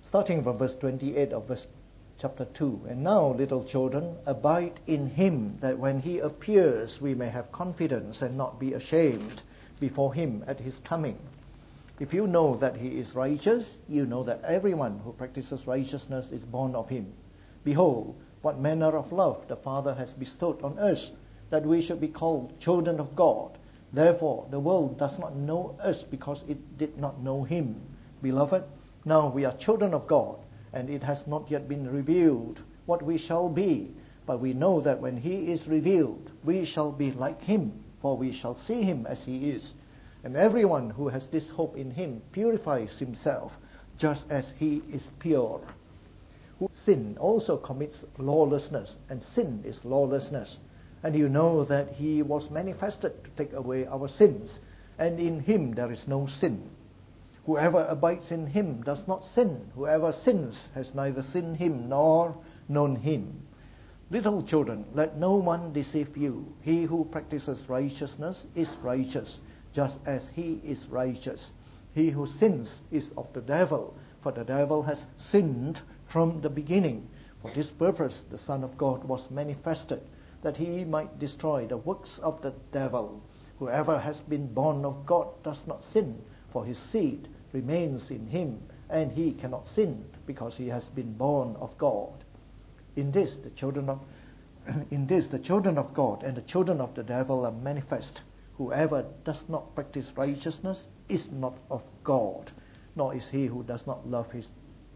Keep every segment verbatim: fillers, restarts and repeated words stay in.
starting from verse twenty-eight of verse chapter two. And now, little children, abide in him, that when he appears we may have confidence and not be ashamed before him at his coming. If you know that he is righteous, you know that everyone who practices righteousness is born of him. Behold, what manner of love the Father has bestowed on us, that we should be called children of God. Therefore, the world does not know us because it did not know him. Beloved, now we are children of God, and it has not yet been revealed what we shall be. But we know that when he is revealed, we shall be like him, for we shall see him as he is. And everyone who has this hope in him purifies himself, just as he is pure. Who sin also commits lawlessness, and sin is lawlessness. And you know that he was manifested to take away our sins, and in him there is no sin. Whoever abides in him does not sin. Whoever sins has neither seen him nor known him. Little children, let no one deceive you. He who practices righteousness is righteous, just as he is righteous. He who sins is of the devil, for the devil has sinned from the beginning. For this purpose the Son of God was manifested, that he might destroy the works of the devil. Whoever has been born of God does not sin, for his seed remains in him, and he cannot sin, because he has been born of God. In this the children of in this the children of God and the children of the devil are manifest. Whoever does not practice righteousness is not of God, nor is he who does not love his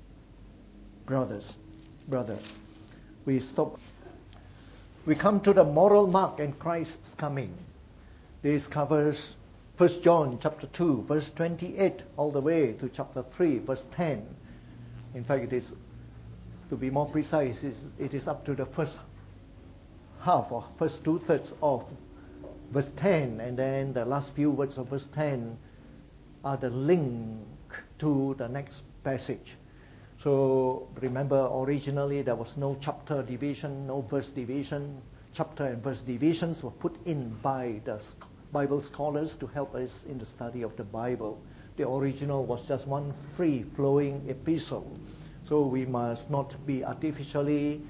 brothers. Brother, we stop. We come to the moral mark and Christ's coming. This covers First John chapter two, verse twenty-eight, all the way to chapter three, verse ten. In fact, it is, to be more precise, it is up to the first half or first two-thirds of verse ten, and then the last few words of verse ten are the link to the next passage. So remember, originally there was no chapter division, no verse division. Chapter and verse divisions were put in by the Bible scholars to help us in the study of the Bible. The original was just one free-flowing epistle. So we must not be artificially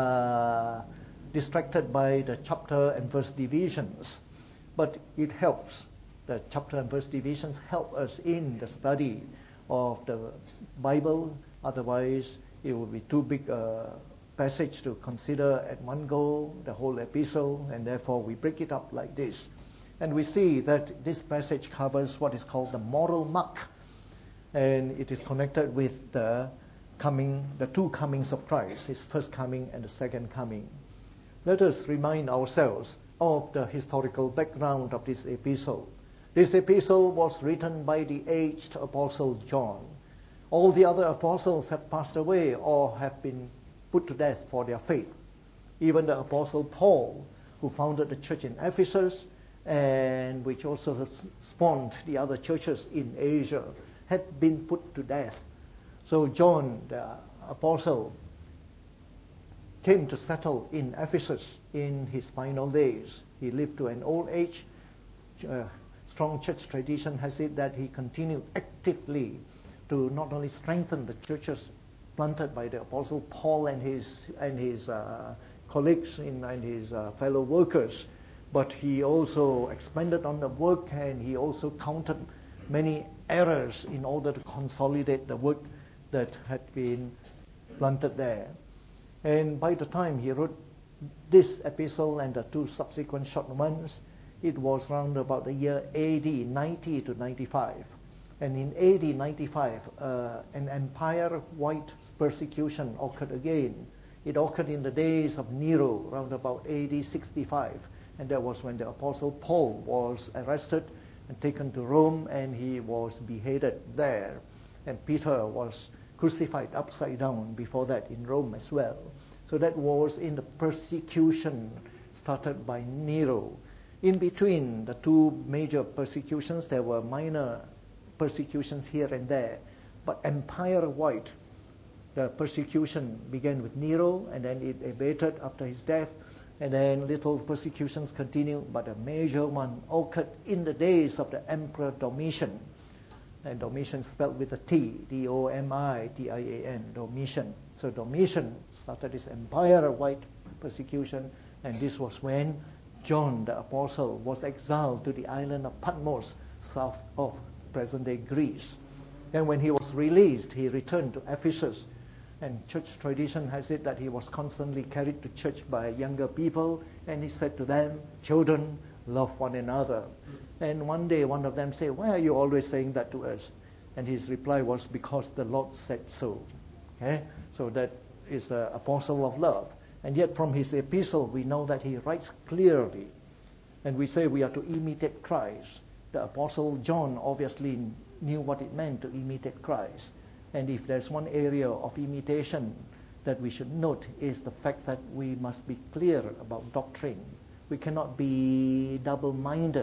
uh, distracted by the chapter and verse divisions. But it helps. The chapter and verse divisions help us in the study of the Bible. Otherwise, it would be too big a passage to consider at one go, the whole epistle, and therefore we break it up like this. And we see that this passage covers what is called the moral mark, and it is connected with the coming, the two comings of Christ, his first coming and the second coming. Let us remind ourselves of the historical background of this epistle. This epistle was written by the aged apostle John. All the other apostles have passed away or have been put to death for their faith. Even the apostle Paul, who founded the church in Ephesus, and which also spawned the other churches in Asia, had been put to death. So John, the apostle, came to settle in Ephesus in his final days. He lived to an old age. Uh, strong church tradition has it that he continued actively to not only strengthen the churches planted by the apostle Paul and his and his uh, colleagues in, and his uh, fellow workers, but he also expanded on the work, and he also counted many errors in order to consolidate the work that had been planted there. And by the time he wrote this epistle and the two subsequent short ones, it was around about the year A D ninety to ninety-five. And in A D ninety-five, uh, an empire-wide persecution occurred again. It occurred in the days of Nero, around about A D sixty-five. And that was when the Apostle Paul was arrested and taken to Rome, and he was beheaded there. And Peter was crucified upside down before that in Rome as well. So that was in the persecution started by Nero. In between the two major persecutions, there were minor persecutions here and there. But empire-wide, the persecution began with Nero, and then it abated after his death. And then little persecutions continued, but a major one occurred in the days of the Emperor Domitian. And Domitian spelled with a T, D O M I T I A N, Domitian. So Domitian started his empire-wide persecution, and this was when John the Apostle was exiled to the island of Patmos, south of present-day Greece. Then when he was released, he returned to Ephesus. And church tradition has it that he was constantly carried to church by younger people, and he said to them, "Children, love one another." And one day one of them said, "Why are you always saying that to us?" And his reply was, "Because the Lord said so." Okay? So that is the apostle of love. And yet from his epistle we know that he writes clearly. And we say we are to imitate Christ. The apostle John obviously knew what it meant to imitate Christ. And if there's one area of imitation that we should note is the fact that we must be clear about doctrine. We cannot be double-minded.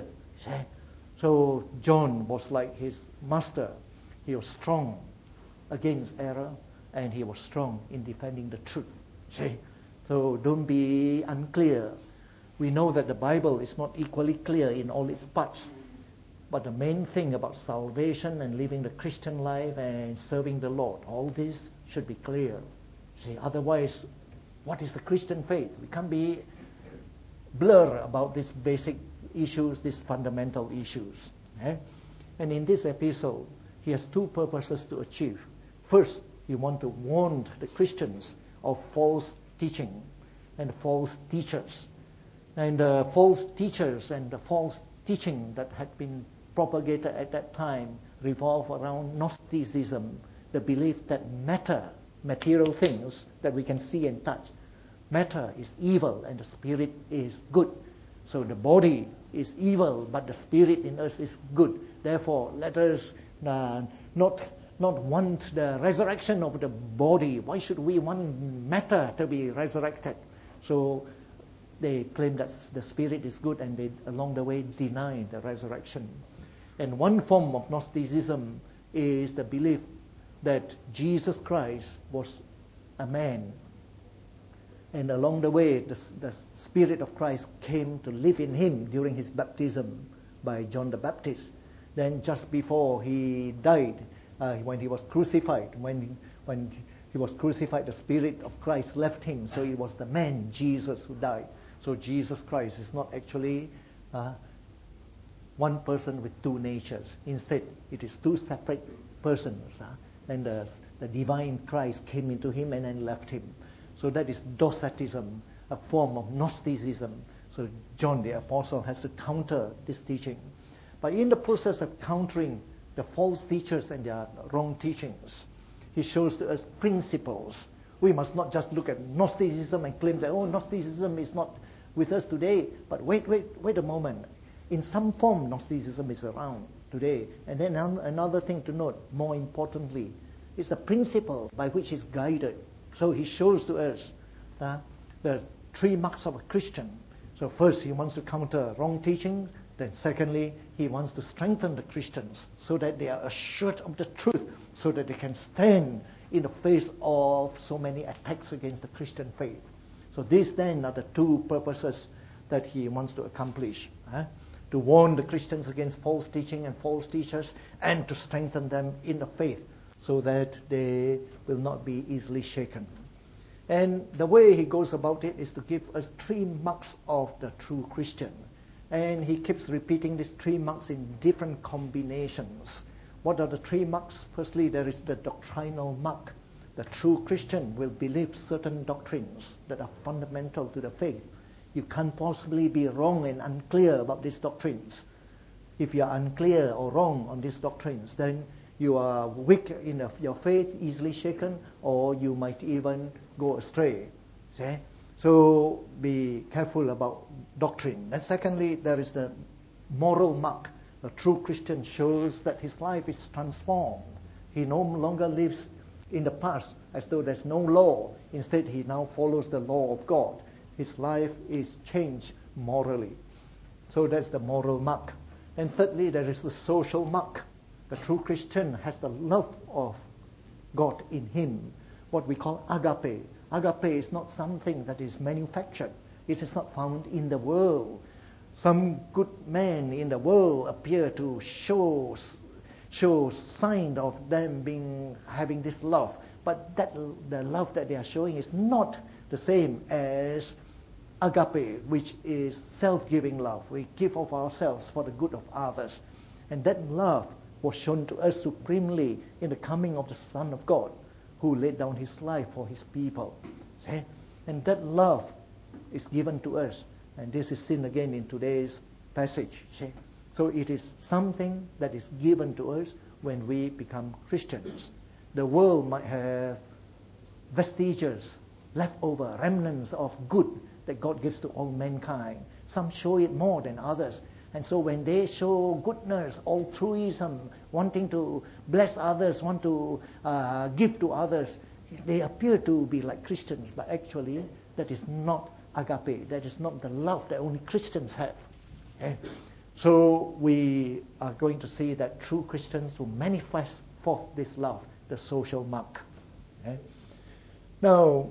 So John was like his master. He was strong against error, and he was strong in defending the truth. See? So don't be unclear. We know that the Bible is not equally clear in all its parts. But the main thing about salvation and living the Christian life and serving the Lord, all this should be clear. See, otherwise, what is the Christian faith? We can't be blur about these basic issues, these fundamental issues. Okay? And in this epistle, he has two purposes to achieve. First, he wants to warn the Christians of false teaching and false teachers. And the false teachers and the false teaching that had been propagated at that time revolve around Gnosticism, the belief that matter, material things that we can see and touch, matter is evil and the spirit is good. So the body is evil, but the spirit in us is good. Therefore, let us uh, not not want the resurrection of the body. Why should we want matter to be resurrected? So they claim that the spirit is good, and they, along the way, deny the resurrection. And one form of Gnosticism is the belief that Jesus Christ was a man. And along the way, the, the Spirit of Christ came to live in him during his baptism by John the Baptist. Then just before he died, uh, when he was crucified, when, when he was crucified, the Spirit of Christ left him. So it was the man, Jesus, who died. So Jesus Christ is not actually uh, one person with two natures. Instead, it is two separate persons. Huh? And the, the divine Christ came into him and then left him. So that is Docetism, a form of Gnosticism. So John the Apostle has to counter this teaching. But in the process of countering the false teachers and their wrong teachings, he shows to us principles. We must not just look at Gnosticism and claim that, oh, Gnosticism is not with us today. But wait, wait, wait a moment. In some form, Gnosticism is around today. And then another thing to note, more importantly, is the principle by which he's guided. So he shows to us uh, the three marks of a Christian. So first, he wants to counter wrong teaching. Then secondly, he wants to strengthen the Christians so that they are assured of the truth, so that they can stand in the face of so many attacks against the Christian faith. So these then are the two purposes that he wants to accomplish. Uh, to warn the Christians against false teaching and false teachers, and to strengthen them in the faith, so that they will not be easily shaken. And the way he goes about it is to give us three marks of the true Christian. And he keeps repeating these three marks in different combinations. What are the three marks? Firstly, there is the doctrinal mark. The true Christian will believe certain doctrines that are fundamental to the faith. You can't possibly be wrong and unclear about these doctrines. If you are unclear or wrong on these doctrines, then you are weak in your faith, easily shaken, or you might even go astray. See? So be careful about doctrine. And secondly, there is the moral mark. A true Christian shows that his life is transformed. He no longer lives in the past as though there's no law. Instead, he now follows the law of God. His life is changed morally. So that's the moral mark. And thirdly, there is the social mark. The true Christian has the love of God in him, what we call agape. Agape is not something that is manufactured. It is not found in the world. Some good men in the world appear to show show sign of them being having this love. But that the love that they are showing is not the same as agape, which is self-giving love. We give of ourselves for the good of others. And that love was shown to us supremely in the coming of the Son of God, who laid down his life for his people. See? And that love is given to us. And this is seen again in today's passage. See? So it is something that is given to us when we become Christians. The world might have vestiges, leftover remnants of good that God gives to all mankind. Some show it more than others. And so when they show goodness, altruism, wanting to bless others, want to uh, give to others, they appear to be like Christians, but actually that is not agape. That is not the love that only Christians have. Okay? So we are going to see that true Christians will manifest forth this love, the social mark. Okay? Now,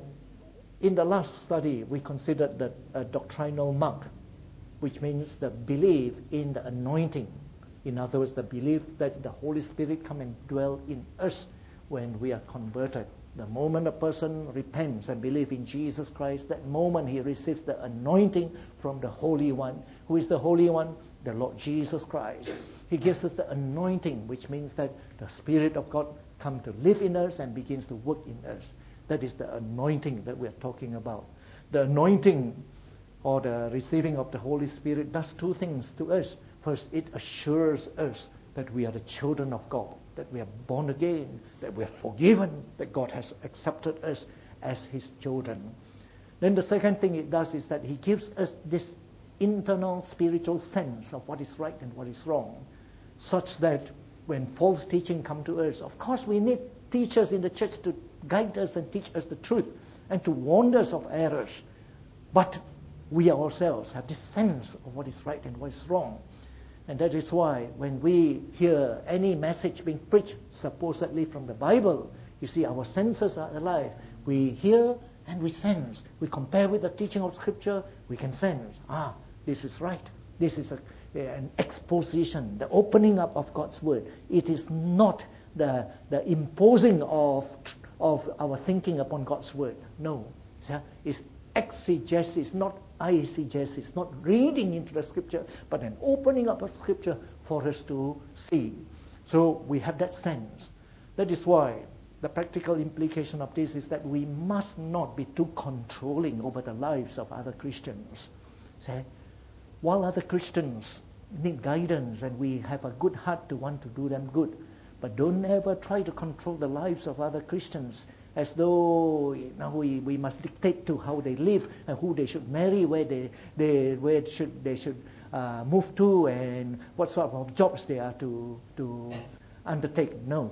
in the last study, we considered the uh, doctrinal mark, which means the belief in the anointing. In other words, the belief that the Holy Spirit come and dwell in us when we are converted. The moment a person repents and believes in Jesus Christ, that moment he receives the anointing from the Holy One. Who is the Holy One? The Lord Jesus Christ. He gives us the anointing, which means that the Spirit of God comes to live in us and begins to work in us. That is the anointing that we are talking about. The anointing or the receiving of the Holy Spirit does two things to us. First, it assures us that we are the children of God, that we are born again, that we are forgiven, that God has accepted us as his children. Then the second thing it does is that he gives us this internal spiritual sense of what is right and what is wrong, such that when false teaching come to us, of course we need teachers in the church to guide us and teach us the truth and to warn us of errors. But we ourselves have this sense of what is right and what is wrong. And that is why when we hear any message being preached supposedly from the Bible, you see our senses are alive. We hear and we sense. We compare with the teaching of Scripture, we can sense, ah, this is right. This is a, an exposition, the opening up of God's Word. It is not the, the imposing of, of our thinking upon God's Word. No. It's exegesis, not eisegesis, not reading into the Scripture, but an opening up of Scripture for us to see. So we have that sense. That is why the practical implication of this is that we must not be too controlling over the lives of other Christians. See? While other Christians need guidance and we have a good heart to want to do them good, but don't ever try to control the lives of other Christians as though you know, we, we must dictate to how they live and who they should marry, where they, they where should they should uh, move to, and what sort of jobs they are to to undertake. No.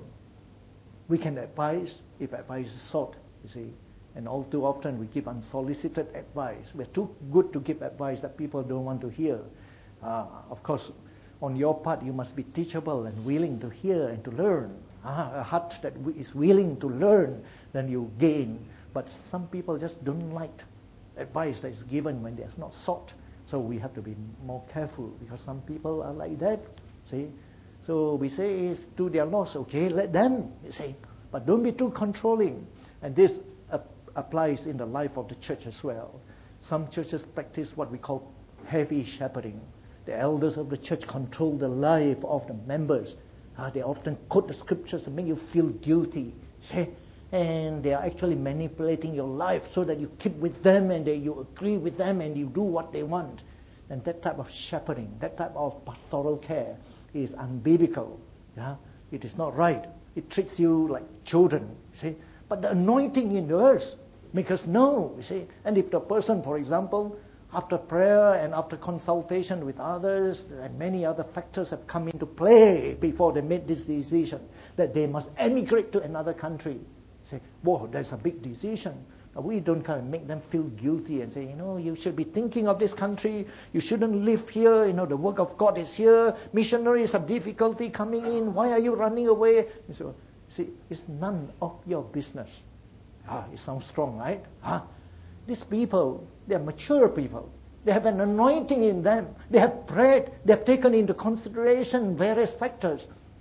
We can advise if advice is sought, you see. And all too often we give unsolicited advice. We're too good to give advice that people don't want to hear. Uh, of course, on your part, you must be teachable and willing to hear and to learn. Uh, a heart that is willing to learn, then you gain. But some people just don't like advice that is given when they are not sought. So we have to be more careful because some people are like that. See? So we say it's to their loss. Okay, let them, you say. But don't be too controlling. And this uh, applies in the life of the church as well. Some churches practice what we call heavy shepherding. The elders of the church control the life of the members. Uh, they often quote the scriptures and make you feel guilty. See? And they are actually manipulating your life so that you keep with them and they, you agree with them and you do what they want. And that type of shepherding, that type of pastoral care is unbiblical. Yeah? It is not right. It treats you like children. See? But the anointing in us makes us know. You see? And if the person, for example, after prayer and after consultation with others and many other factors have come into play before they made this decision that they must emigrate to another country. Say, whoa, that's a big decision. We don't kind of make them feel guilty and say, you know, you should be thinking of this country. You shouldn't live here. You know, the work of God is here. Missionaries have difficulty coming in. Why are you running away? And so, see, it's none of your business. Ah, it sounds strong, right? Ah, these people, they are mature people. They have an anointing in them. They have prayed. They have taken into consideration various factors.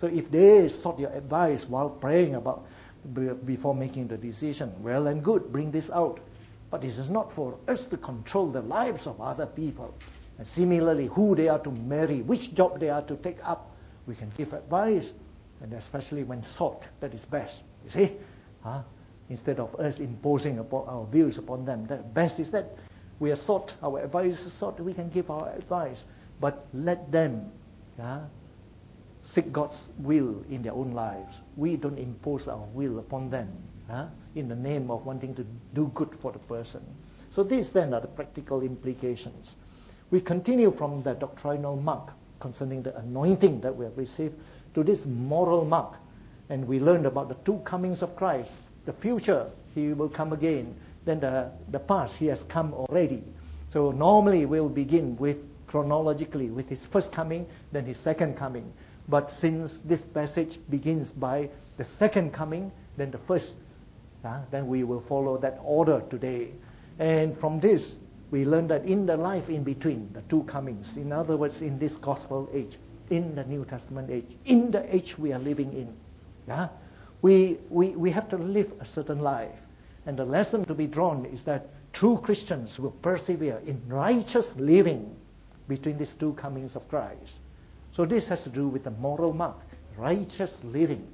So if they sought your advice while praying about before making the decision, well and good, bring this out. But it is not for us to control the lives of other people. And similarly, who they are to marry, which job they are to take up, we can give advice, and especially when sought, that is best. You see, huh? Instead of us imposing upon our views upon them, the best is that we are sought, our advice is sought, we can give our advice, but let them yeah, seek God's will in their own lives. We don't impose our will upon them huh, in the name of wanting to do good for the person. So these then are the practical implications. We continue from the doctrinal mark concerning the anointing that we have received to this moral mark. And we learned about the two comings of Christ. The future, he will come again. Then the, the past, he has come already. So normally we'll begin with, chronologically, with his first coming, then his second coming. But since this passage begins by the second coming, then the first, uh, then we will follow that order today. And from this, we learn that in the life in between the two comings, in other words, in this gospel age, in the New Testament age, in the age we are living in, yeah, we, we, we have to live a certain life. And the lesson to be drawn is that true Christians will persevere in righteous living between these two comings of Christ. So this has to do with the moral mark, righteous living.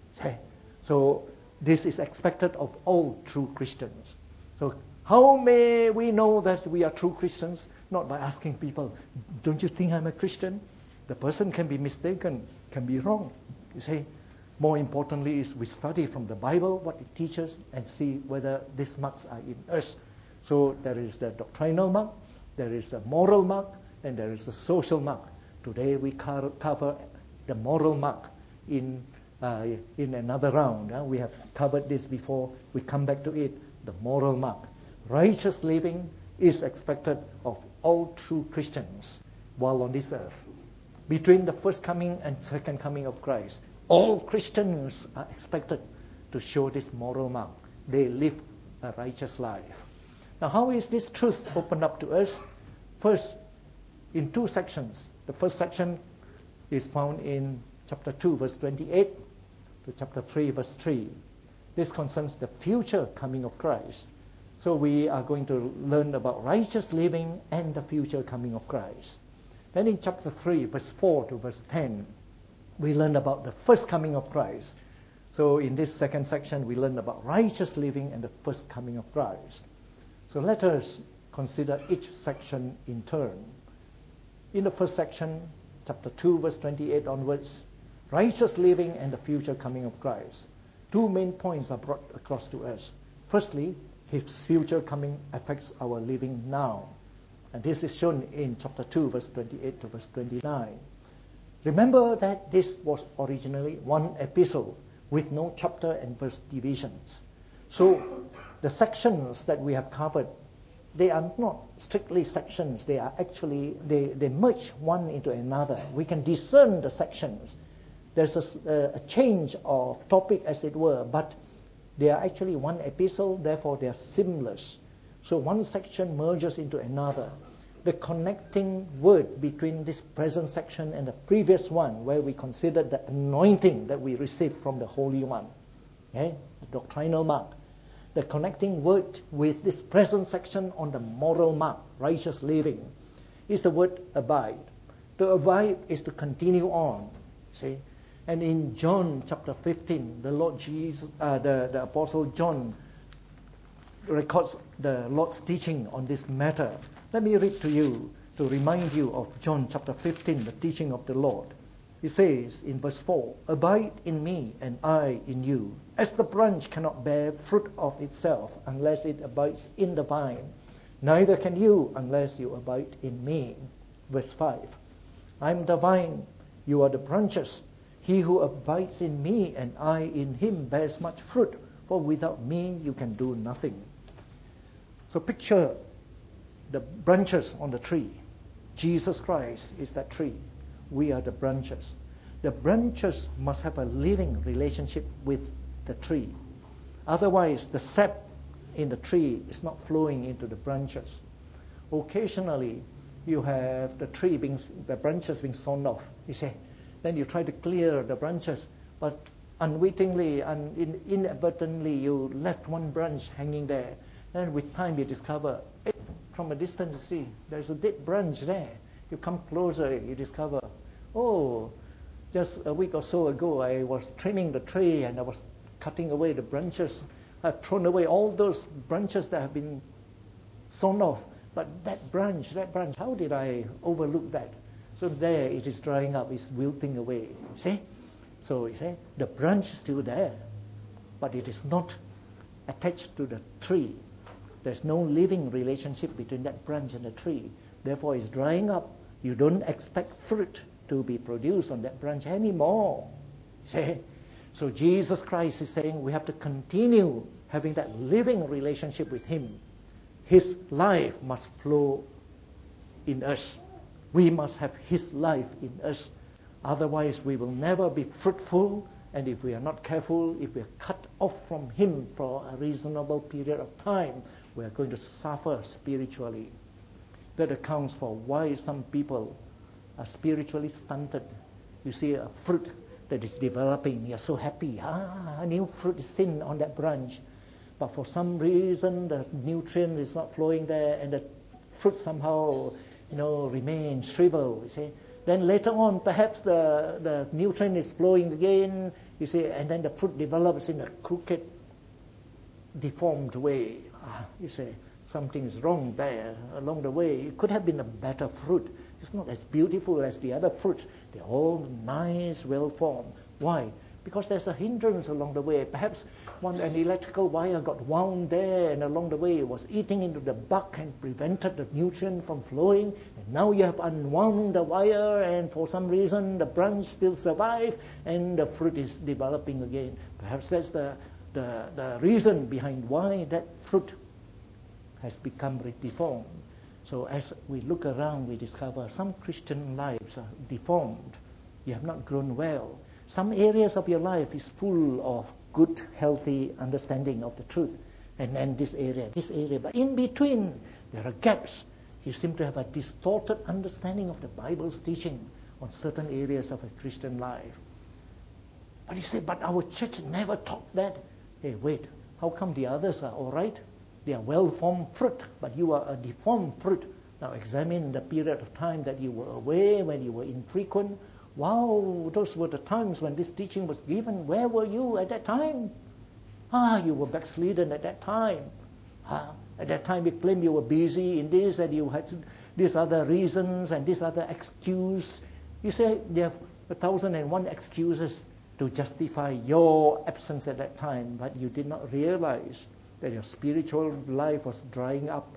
So this is expected of all true Christians. So how may we know that we are true Christians? Not by asking people, don't you think I'm a Christian? The person can be mistaken, can be wrong. You see, more importantly is we study from the Bible what it teaches and see whether these marks are in us. So there is the doctrinal mark, there is the moral mark, and there is the social mark. Today we cover the moral mark in uh, in another round. Uh, we have covered this before. We come back to it, the moral mark. Righteous living is expected of all true Christians while on this earth. Between the first coming and second coming of Christ, all Christians are expected to show this moral mark. They live a righteous life. Now, how is this truth opened up to us? First, in two sections. The first section is found in chapter two, verse twenty-eight to chapter three, verse three. This concerns the future coming of Christ. So we are going to learn about righteous living and the future coming of Christ. Then in chapter three, verse four to verse ten, we learn about the first coming of Christ. So in this second section, we learn about righteous living and the first coming of Christ. So let us consider each section in turn. In the first section, chapter two, verse twenty-eight onwards, righteous living and the future coming of Christ. Two main points are brought across to us. Firstly, his future coming affects our living now. And this is shown in chapter two, verse twenty-eight to verse twenty-nine. Remember that this was originally one epistle with no chapter and verse divisions. So the sections that we have covered, they are not strictly sections. They are actually, they, they merge one into another. We can discern the sections. There's a, a change of topic, as it were, but they are actually one epistle, therefore they are seamless. So one section merges into another. The connecting word between this present section and the previous one, where we considered the anointing that we received from the Holy One, okay? The doctrinal mark. The connecting word with this present section on the moral mark, righteous living, is the word abide. To abide is to continue on. See, and in John chapter fifteen, the Lord Jesus, uh, the the Apostle John records the Lord's teaching on this matter. Let me read to you to remind you of John chapter fifteen, the teaching of the Lord. He says in verse four, "Abide in me and I in you. As the branch cannot bear fruit of itself unless it abides in the vine, neither can you unless you abide in me." Verse five, "I am the vine, you are the branches. He who abides in me and I in him bears much fruit, for without me you can do nothing." So picture the branches on the tree. Jesus Christ is that tree. We are the branches. The branches must have a living relationship with the tree. Otherwise, the sap in the tree is not flowing into the branches. Occasionally, you have the tree being, the branches being sawn off. You say, Then you try to clear the branches, but unwittingly and in, inadvertently you left one branch hanging there. Then with time you discover, hey, from a distance you see, there's a dead branch there. You come closer, you discover, oh, just a week or so ago I was trimming the tree and I was cutting away the branches. I've thrown away all those branches that have been sawn off. But that branch, that branch, how did I overlook that? So there it is drying up, it's wilting away. See? So you see, the branch is still there, but it is not attached to the tree. There's no living relationship between that branch and the tree. Therefore, it's drying up. You don't expect fruit to be produced on that branch anymore. See? So Jesus Christ is saying we have to continue having that living relationship with Him. His life must flow in us. We must have His life in us. Otherwise, we will never be fruitful, and if we are not careful, if we are cut off from Him for a reasonable period of time, we are going to suffer spiritually. That accounts for why some people are spiritually stunted. You see a fruit that is developing, you're so happy. Ah, a new fruit is seen on that branch. But for some reason, the nutrient is not flowing there, and the fruit somehow, you know, remains shriveled, you see. Then later on, perhaps the, the nutrient is flowing again, you see, and then the fruit develops in a crooked, deformed way. Ah, you see, something is wrong there along the way. It could have been a better fruit. It's not as beautiful as the other fruits. They're all nice, well-formed. Why? Because there's a hindrance along the way. Perhaps one an electrical wire got wound there, and along the way it was eating into the bark and prevented the nutrient from flowing. And now you have unwound the wire, and for some reason the branch still survives, and the fruit is developing again. Perhaps that's the, the, the reason behind why that fruit has become deformed. So as we look around, we discover some Christian lives are deformed. You have not grown well. Some areas of your life is full of good, healthy understanding of the truth. And then this area, this area. But in between, there are gaps. You seem to have a distorted understanding of the Bible's teaching on certain areas of a Christian life. But you say, but our church never taught that. Hey, wait, how come the others are all right? They are well-formed fruit, but you are a deformed fruit. Now examine the period of time that you were away, when you were infrequent. Wow, those were the times when this teaching was given. Where were you at that time? Ah, you were backslidden at that time. Ah, at that time you claimed you were busy in this and you had these other reasons and this other excuse. You say you have a thousand and one excuses to justify your absence at that time, but you did not realize that your spiritual life was drying up.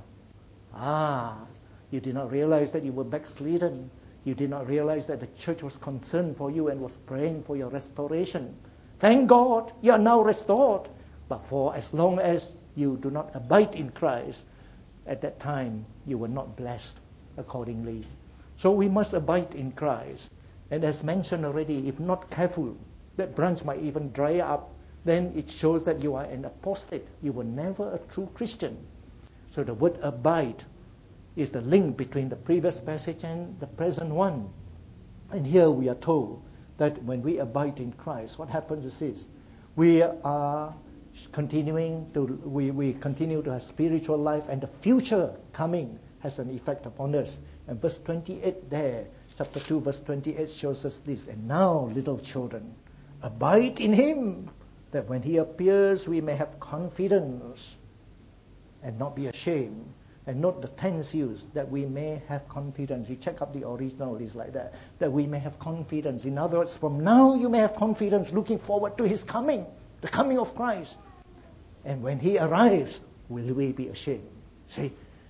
Ah, you did not realize that you were backslidden. You did not realize that the church was concerned for you and was praying for your restoration. Thank God, you are now restored. But for as long as you do not abide in Christ, at that time you were not blessed accordingly. So we must abide in Christ. And as mentioned already, if not careful, that branch might even dry up. Then it shows that you are an apostate. You were never a true Christian. So the word abide is the link between the previous passage and the present one. And here we are told that when we abide in Christ, what happens is this. We are continuing to, we, we continue to have spiritual life, and the future coming has an effect upon us. And verse twenty-eight there, chapter two, verse twenty-eight shows us this. And now, little children, abide in Him, that when He appears, we may have confidence and not be ashamed. And note the tense used, that we may have confidence. You check up the original, it's like that. That we may have confidence. In other words, from now you may have confidence looking forward to His coming, the coming of Christ. And when He arrives, will we be ashamed? See?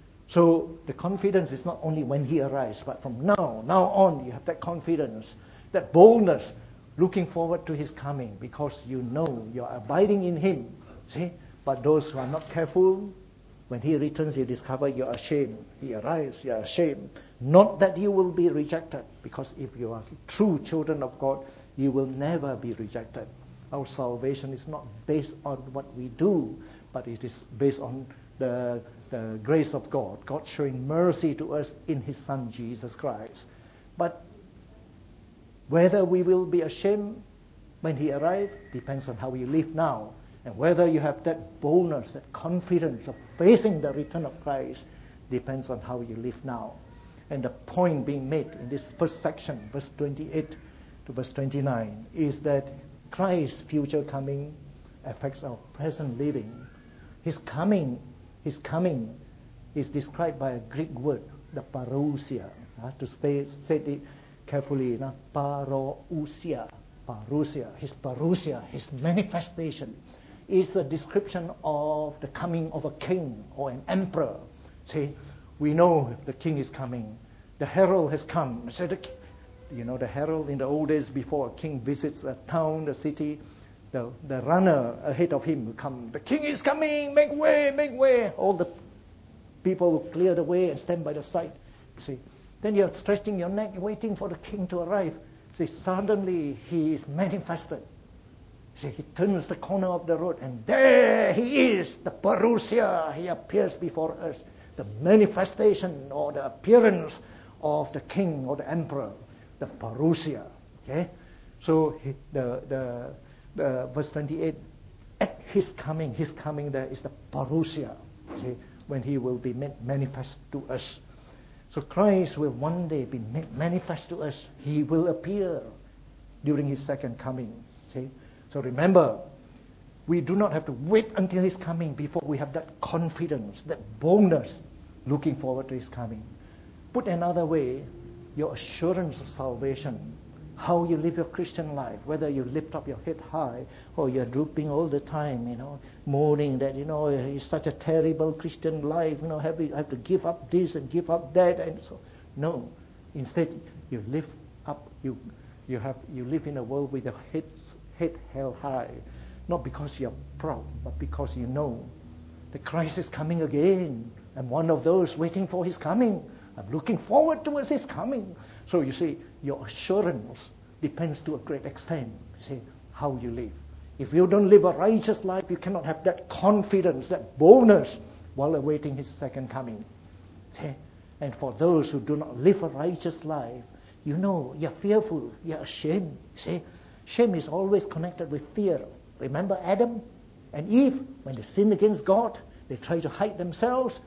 So the confidence is not only when He arrives, but from now, now on, you have that confidence, that boldness, looking forward to His coming, because you know you're abiding in Him. See? But those who are not careful, when He returns, you discover you're ashamed. He arrives, you're ashamed. Not that you will be rejected, because if you are true children of God, you will never be rejected. Our salvation is not based on what we do, but it is based on the, the grace of God. God showing mercy to us in His Son, Jesus Christ. But Whether we will be ashamed when he arrives depends on how you live now. And whether you have that boldness, that confidence of facing the return of Christ depends on how you live now. And the point being made in this first section, verse twenty-eight to verse twenty-nine, is that Christ's future coming affects our present living. His coming, his coming is described by a Greek word, the parousia. Uh, to stay, say it carefully, uh, parousia, parousia. His parousia, his manifestation, is a description of the coming of a king or an emperor. See, we know the king is coming. The herald has come. So the, you know, the herald in the old days before a king visits a town, a city, the, the runner ahead of him will come. The king is coming, make way, make way. All the people will clear the way and stand by the side. See, then you're stretching your neck, waiting for the king to arrive. See, suddenly he is manifested. See, he turns the corner of the road, and there he is, the parousia. He appears before us. The manifestation or the appearance of the king or the emperor, the parousia. Okay, so he, the, the the verse twenty-eight, at his coming, his coming there is the parousia. See, when he will be made manifest to us. So Christ will one day be made manifest to us. He will appear during his second coming. See, so remember, we do not have to wait until his coming before we have that confidence, that boldness, looking forward to his coming. Put another way, your assurance of salvation, how you live your Christian life, whether you lift up your head high or you're drooping all the time, you know, mourning that, you know, it's such a terrible Christian life, you know, have, you have to give up this and give up that, and so. No, instead you lift up, you you have you live in a world with your head head held high. Not because you're proud, but because you know that Christ is coming again. I'm one of those waiting for his coming. I'm looking forward towards his coming. So you see, your assurance depends to a great extent, see, how you live. If you don't live a righteous life, you cannot have that confidence, that boldness while awaiting his second coming. See? And for those who do not live a righteous life, you know, you're fearful, you're ashamed. See? Shame is always connected with fear. Remember Adam and Eve, when they sinned against God, they tried to hide themselves,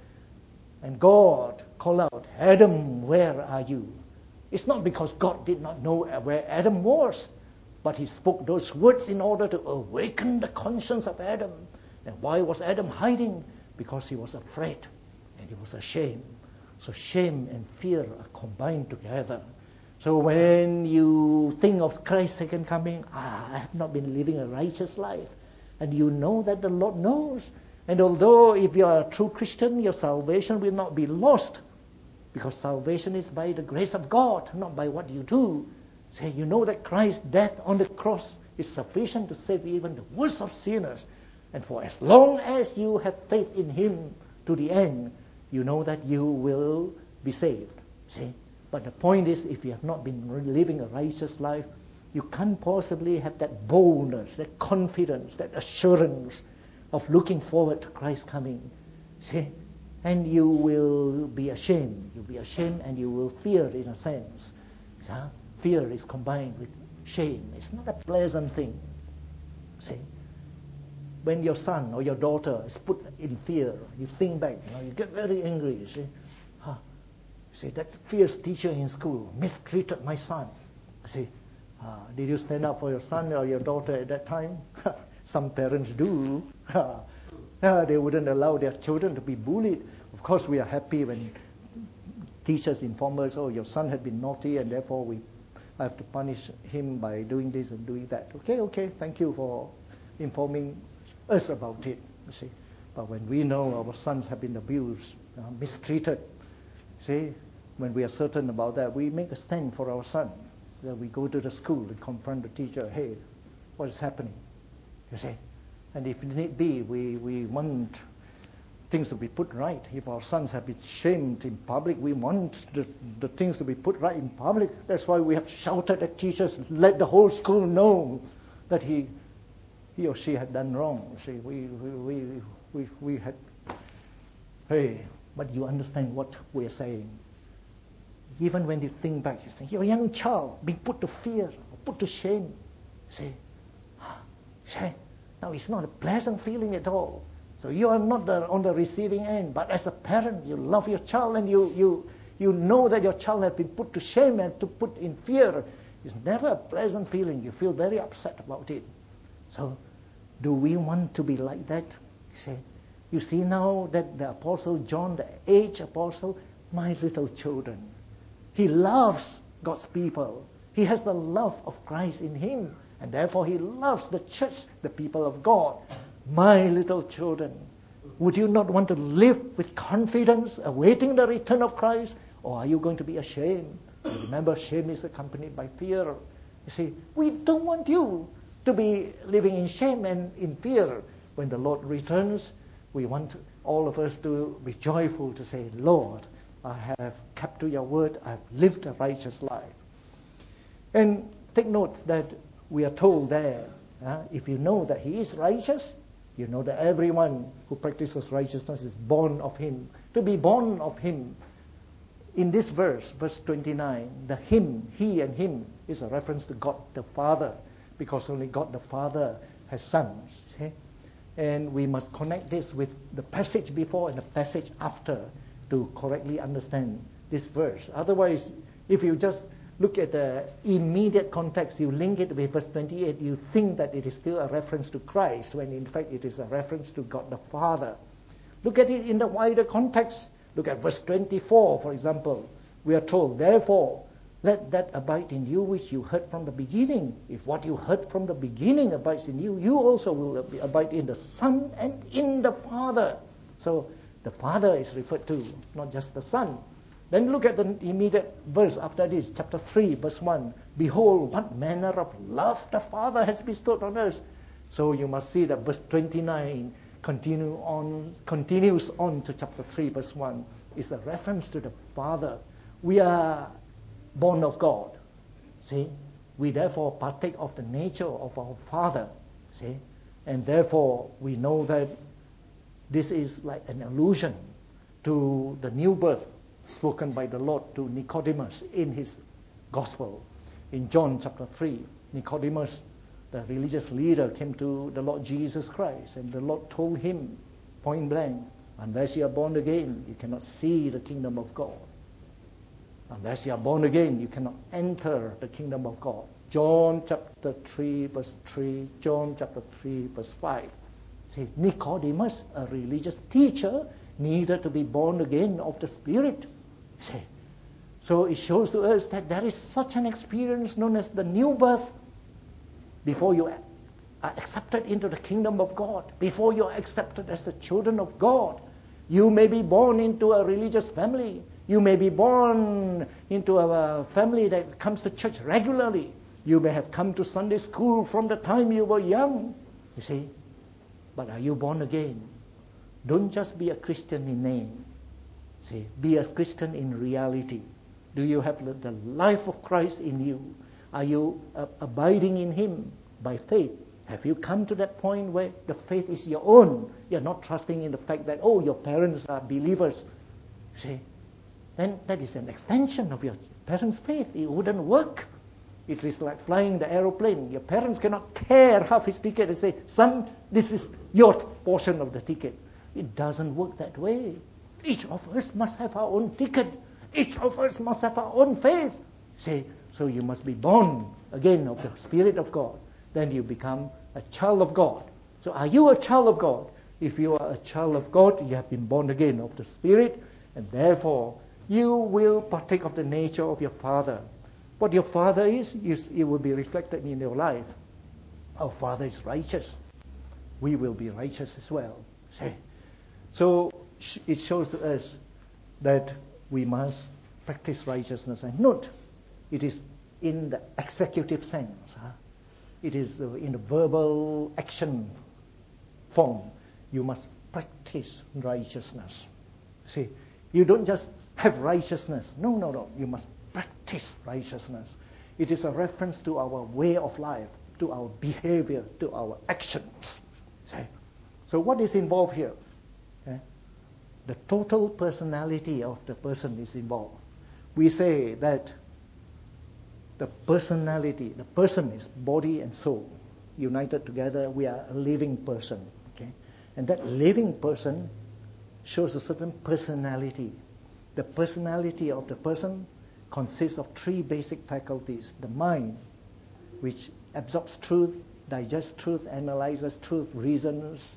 and God called out, Adam, where are you? It's not because God did not know where Adam was, but he spoke those words in order to awaken the conscience of Adam. And why was Adam hiding? Because he was afraid and he was ashamed. So shame and fear are combined together. So when you think of Christ's second coming, ah, I have not been living a righteous life. And you know that the Lord knows. And although if you are a true Christian, your salvation will not be lost. Because salvation is by the grace of God, not by what you do. Say, you know that Christ's death on the cross is sufficient to save even the worst of sinners. And for as long as you have faith in him to the end, you know that you will be saved. See? But the point is, if you have not been living a righteous life, you can't possibly have that boldness, that confidence, that assurance of looking forward to Christ's coming. See? And you will be ashamed. You'll be ashamed and you will fear in a sense. See? Fear is combined with shame. It's not a pleasant thing. See? When your son or your daughter is put in fear, you think back, you know, you get very angry, you see. Huh. See, that fierce teacher in school mistreated my son. See, uh, did you stand up for your son or your daughter at that time? Some parents do. uh, they wouldn't allow their children to be bullied. Of course, we are happy when teachers inform us, oh, your son had been naughty and therefore we have to punish him by doing this and doing that. Okay, okay, thank you for informing us about it, you see. But when we know our sons have been abused, uh, mistreated, see, when we are certain about that, we make a stand for our son. Then we go to the school and confront the teacher, hey, what is happening? You see? And if need be, we, we want things to be put right. If our sons have been shamed in public, we want the, the things to be put right in public. That's why we have shouted at teachers, let the whole school know that he he or she had done wrong. See, we we we we, we had, hey, but you understand what we are saying. even when you think back, you think, you're a young child being put to fear, put to shame. You say, ah, shame. Now it's not a pleasant feeling at all. So you are not the, on the receiving end, but as a parent, you love your child and you, you, you know that your child has been put to shame and to put in fear. It's never a pleasant feeling. You feel very upset about it. So do we want to be like that? You see, you see now that the Apostle John, the aged apostle, my little children, he loves God's people. He has the love of Christ in him, and therefore he loves the church, the people of God. My little children, would you not want to live with confidence, awaiting the return of Christ, or are you going to be ashamed? Remember, shame is accompanied by fear. You see, we don't want you to be living in shame and in fear. When the Lord returns, we want all of us to be joyful to say, Lord, I have kept to your word, I have lived a righteous life. And take note that we are told there, uh, if you know that he is righteous, you know that everyone who practices righteousness is born of him. To be born of him, in this verse, verse twenty-nine, the him, he and him, is a reference to God the Father, because only God the Father has sons. See? And we must connect this with the passage before and the passage after to correctly understand this verse. Otherwise, if you just look at the immediate context, you link it with verse twenty-eight, you think that it is still a reference to Christ, when in fact it is a reference to God the Father. Look at it in the wider context. Look at verse twenty-four, for example. We are told, therefore, let that abide in you which you heard from the beginning. If what you heard from the beginning abides in you, you also will abide in the Son and in the Father. So the Father is referred to, not just the Son. Then look at the immediate verse after this, chapter three, verse one. Behold, what manner of love the Father has bestowed on us. So you must see that verse twenty-nine continue on, continues on to chapter three, verse one. It's a reference to the Father. We are born of God. See? We therefore partake of the nature of our Father. See? And therefore we know that this is like an allusion to the new birth spoken by the Lord to Nicodemus in his gospel. In John chapter three, Nicodemus, the religious leader, came to the Lord Jesus Christ, and the Lord told him point blank, unless you are born again, you cannot see the kingdom of God. Unless you are born again, you cannot enter the kingdom of God. John chapter three, verse three, John chapter three, verse five. See, Nicodemus, a religious teacher, needed to be born again of the Spirit. See, so it shows to us that there is such an experience known as the new birth. Before you are accepted into the kingdom of God, before you are accepted as the children of God, you may be born into a religious family. You may be born into a family that comes to church regularly. You may have come to Sunday school from the time you were young. You see, but are you born again? Don't just be a Christian in name. See, be a Christian in reality. Do you have the life of Christ in you? Are you uh, abiding in him by faith? Have you come to that point where the faith is your own? You're not trusting in the fact that, oh, your parents are believers. See, then that is an extension of your parents' faith. It wouldn't work. It is like flying the aeroplane. Your parents cannot tear half his ticket and say, son, this is your portion of the ticket. It doesn't work that way. Each of us must have our own ticket. Each of us must have our own faith. See, so you must be born again of the Spirit of God. Then you become a child of God. So are you a child of God? If you are a child of God, you have been born again of the Spirit, and therefore you will partake of the nature of your Father. What your Father is, it will be reflected in your life. Our Father is righteous. We will be righteous as well. See? So it shows to us that we must practice righteousness. And note, it is in the executive sense. Huh? It is in the verbal action form. You must practice righteousness. See, you don't just have righteousness. No, no, no. You must practice righteousness. It is a reference to our way of life, to our behavior, to our actions. See? So what is involved here? Okay? The total personality of the person is involved. we say that the personality, the person is body and soul. United together, we are a living person. Okay? And that living person shows a certain personality. The personality of the person consists of three basic faculties. The mind, which absorbs truth, digests truth, analyzes truth, reasons,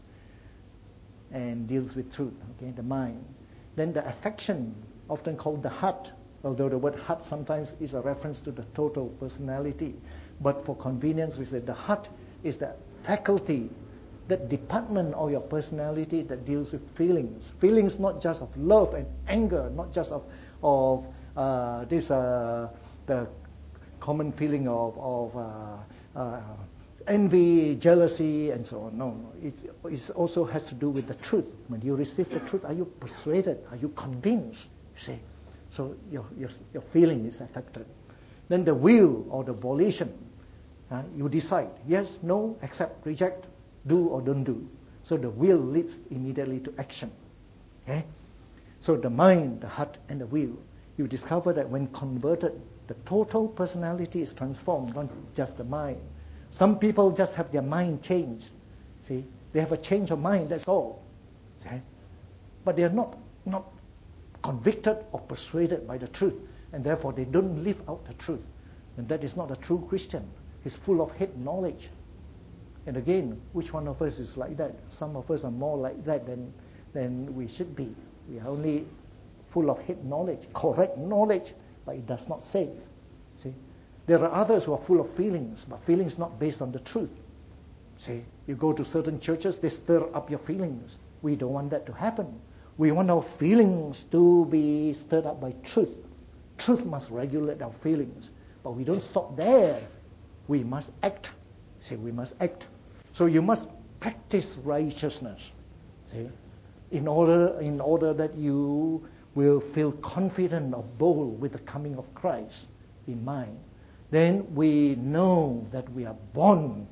and deals with truth. Okay, the mind. Then the affection, often called the heart, although the word heart sometimes is a reference to the total personality. But for convenience, we say the heart is the faculty, that department of your personality that deals with feelings. Feelings not just of love and anger, not just of of uh, this uh, the common feeling of of uh, uh, envy, jealousy, and so on. No, no. It, it also has to do with the truth. When you receive the truth, are you persuaded? Are you convinced? You see, so your your your feeling is affected. Then the will or the volition. Uh, you decide yes, no, accept, reject, do or don't do. So the will leads immediately to action. Okay? So the mind, the heart, and the will. You discover that when converted, the total personality is transformed, not just the mind. Some people just have their mind changed. See, they have a change of mind. That's all. Okay? But they are not not convicted or persuaded by the truth, and therefore they don't live out the truth. And that is not a true Christian. He's full of head knowledge. And again, which one of us is like that? Some of us are more like that than, than we should be. We are only full of head knowledge, correct knowledge, but it does not save. See? There are others who are full of feelings, but feelings not based on the truth. See? You go to certain churches, they stir up your feelings. We don't want that to happen. We want our feelings to be stirred up by truth. Truth must regulate our feelings. But we don't stop there. We must act. See, we must act. So you must practice righteousness. See, in order in order that you will feel confident or bold with the coming of Christ in mind. Then we know that we are born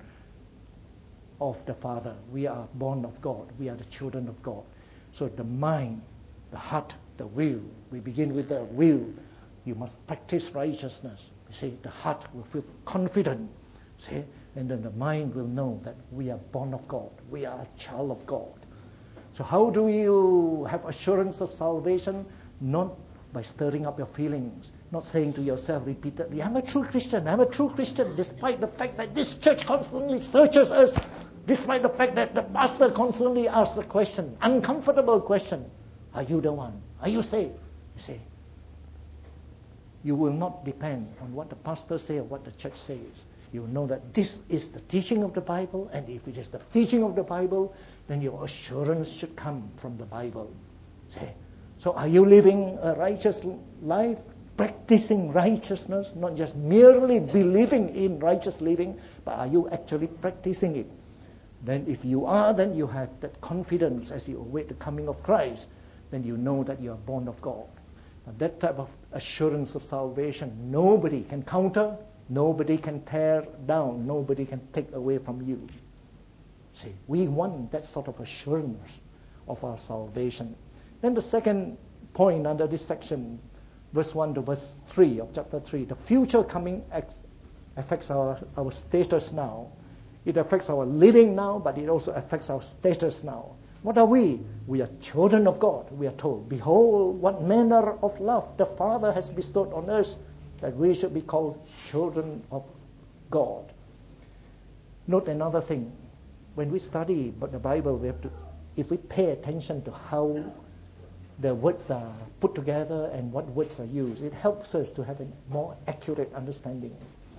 of the Father. We are born of God. We are the children of God. So the mind, the heart, the will. We begin with the will. You must practice righteousness. You see, the heart will feel confident. See, and then the mind will know that we are born of God. We are a child of God. So how do you have assurance of salvation? Not by stirring up your feelings, not saying to yourself repeatedly, I'm a true Christian, I'm a true Christian, despite the fact that this church constantly searches us, despite the fact that the pastor constantly asks the question, uncomfortable question, are you the one? Are you saved? You see, you will not depend on what the pastor says or what the church says. You will know that this is the teaching of the Bible, and if it is the teaching of the Bible, then your assurance should come from the Bible. See? So are you living a righteous life, practicing righteousness, not just merely believing in righteous living, but are you actually practicing it? Then if you are, then you have that confidence as you await the coming of Christ, then you know that you are born of God. Now, that type of assurance of salvation, nobody can counter, nobody can tear down, nobody can take away from you. See, we want that sort of assurance of our salvation. Then the second point under this section, verse one to verse three of chapter three, the future coming affects our, our status now. It affects our living now, but it also affects our status now. What are we? We are children of God, we are told. Behold, what manner of love the Father has bestowed on us, that we should be called children of God. Note another thing. When we study the Bible, we have to, if we pay attention to how the words are put together and what words are used, it helps us to have a more accurate understanding.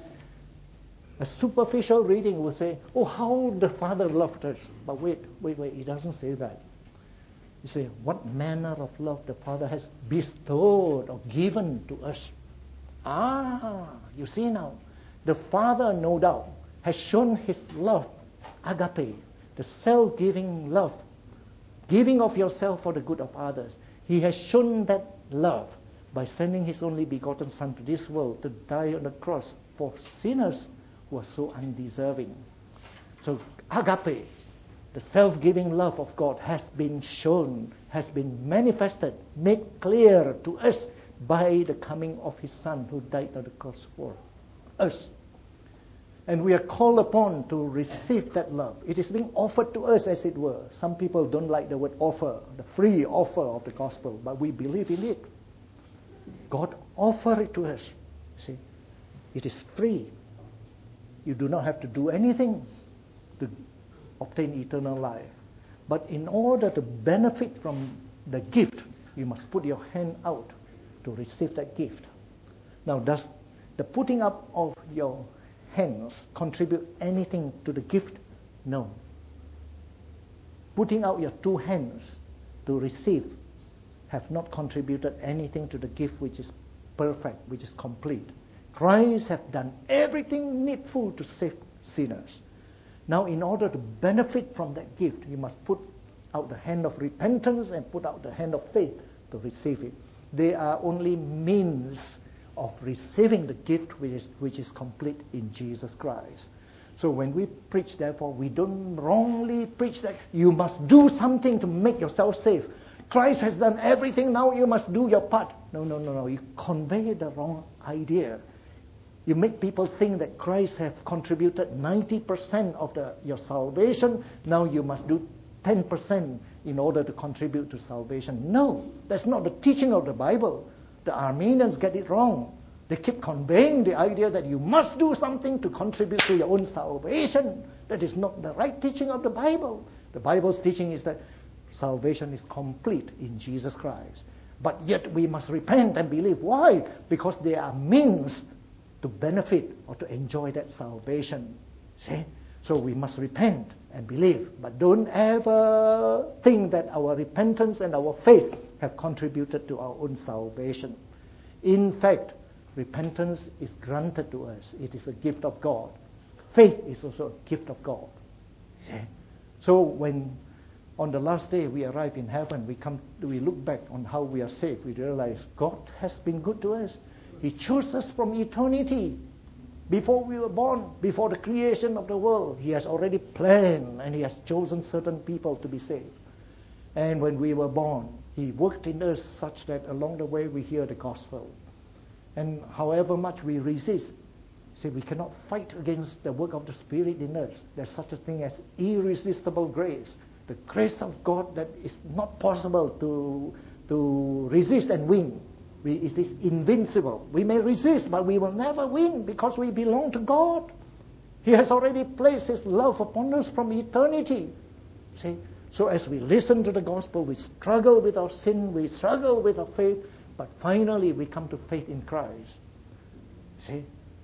A superficial reading will say, oh, how the Father loved us. But wait, wait, wait, it doesn't say that. You say, what manner of love the Father has bestowed or given to us. Ah, you see now, the Father, no doubt, has shown his love, agape, the self-giving love, giving of yourself for the good of others. He has shown that love by sending his only begotten Son to this world to die on the cross for sinners who are so undeserving. So agape, the self-giving love of God, has been shown, has been manifested, made clear to us by the coming of his Son who died on the cross for us. And we are called upon to receive that love. It is being offered to us, as it were. Some people don't like the word offer, the free offer of the gospel, but we believe in it. God offered it to us. See, it is free. You do not have to do anything to obtain eternal life. But in order to benefit from the gift, you must put your hand out to receive that gift. Now, does the putting up of your hands contribute anything to the gift? No. Putting out your two hands to receive have not contributed anything to the gift which is perfect, which is complete. Christ has done everything needful to save sinners. Now, in order to benefit from that gift, you must put out the hand of repentance and put out the hand of faith to receive it. They are only means of receiving the gift which is, which is complete in Jesus Christ. So when we preach, therefore, we don't wrongly preach that you must do something to make yourself saved. Christ has done everything, now you must do your part. No, no, no, no. You convey the wrong idea. You make people think that Christ has contributed ninety percent of the, your salvation. Now you must do ten percent in order to contribute to salvation. No, that's not the teaching of the Bible. The Armenians get it wrong. They keep conveying the idea that you must do something to contribute to your own salvation. That is not the right teaching of the Bible. The Bible's teaching is that salvation is complete in Jesus Christ. But yet we must repent and believe. Why? Because there are means to benefit or to enjoy that salvation. See? So we must repent and believe. But don't ever think that our repentance and our faith have contributed to our own salvation. In fact, repentance is granted to us. It is a gift of God. Faith is also a gift of God. See? So when on the last day we arrive in heaven, we come, we look back on how we are saved. We realize God has been good to us. He chose us from eternity. Before we were born, before the creation of the world, He has already planned and He has chosen certain people to be saved. And when we were born, He worked in us such that along the way we hear the gospel. And however much we resist, see, we cannot fight against the work of the Spirit in us. There's such a thing as irresistible grace. The grace of God that is not possible to, to resist and win. We, it is invincible. We may resist, but we will never win because we belong to God. He has already placed His love upon us from eternity. See? So as we listen to the gospel, we struggle with our sin, we struggle with our faith, but finally we come to faith in Christ. See?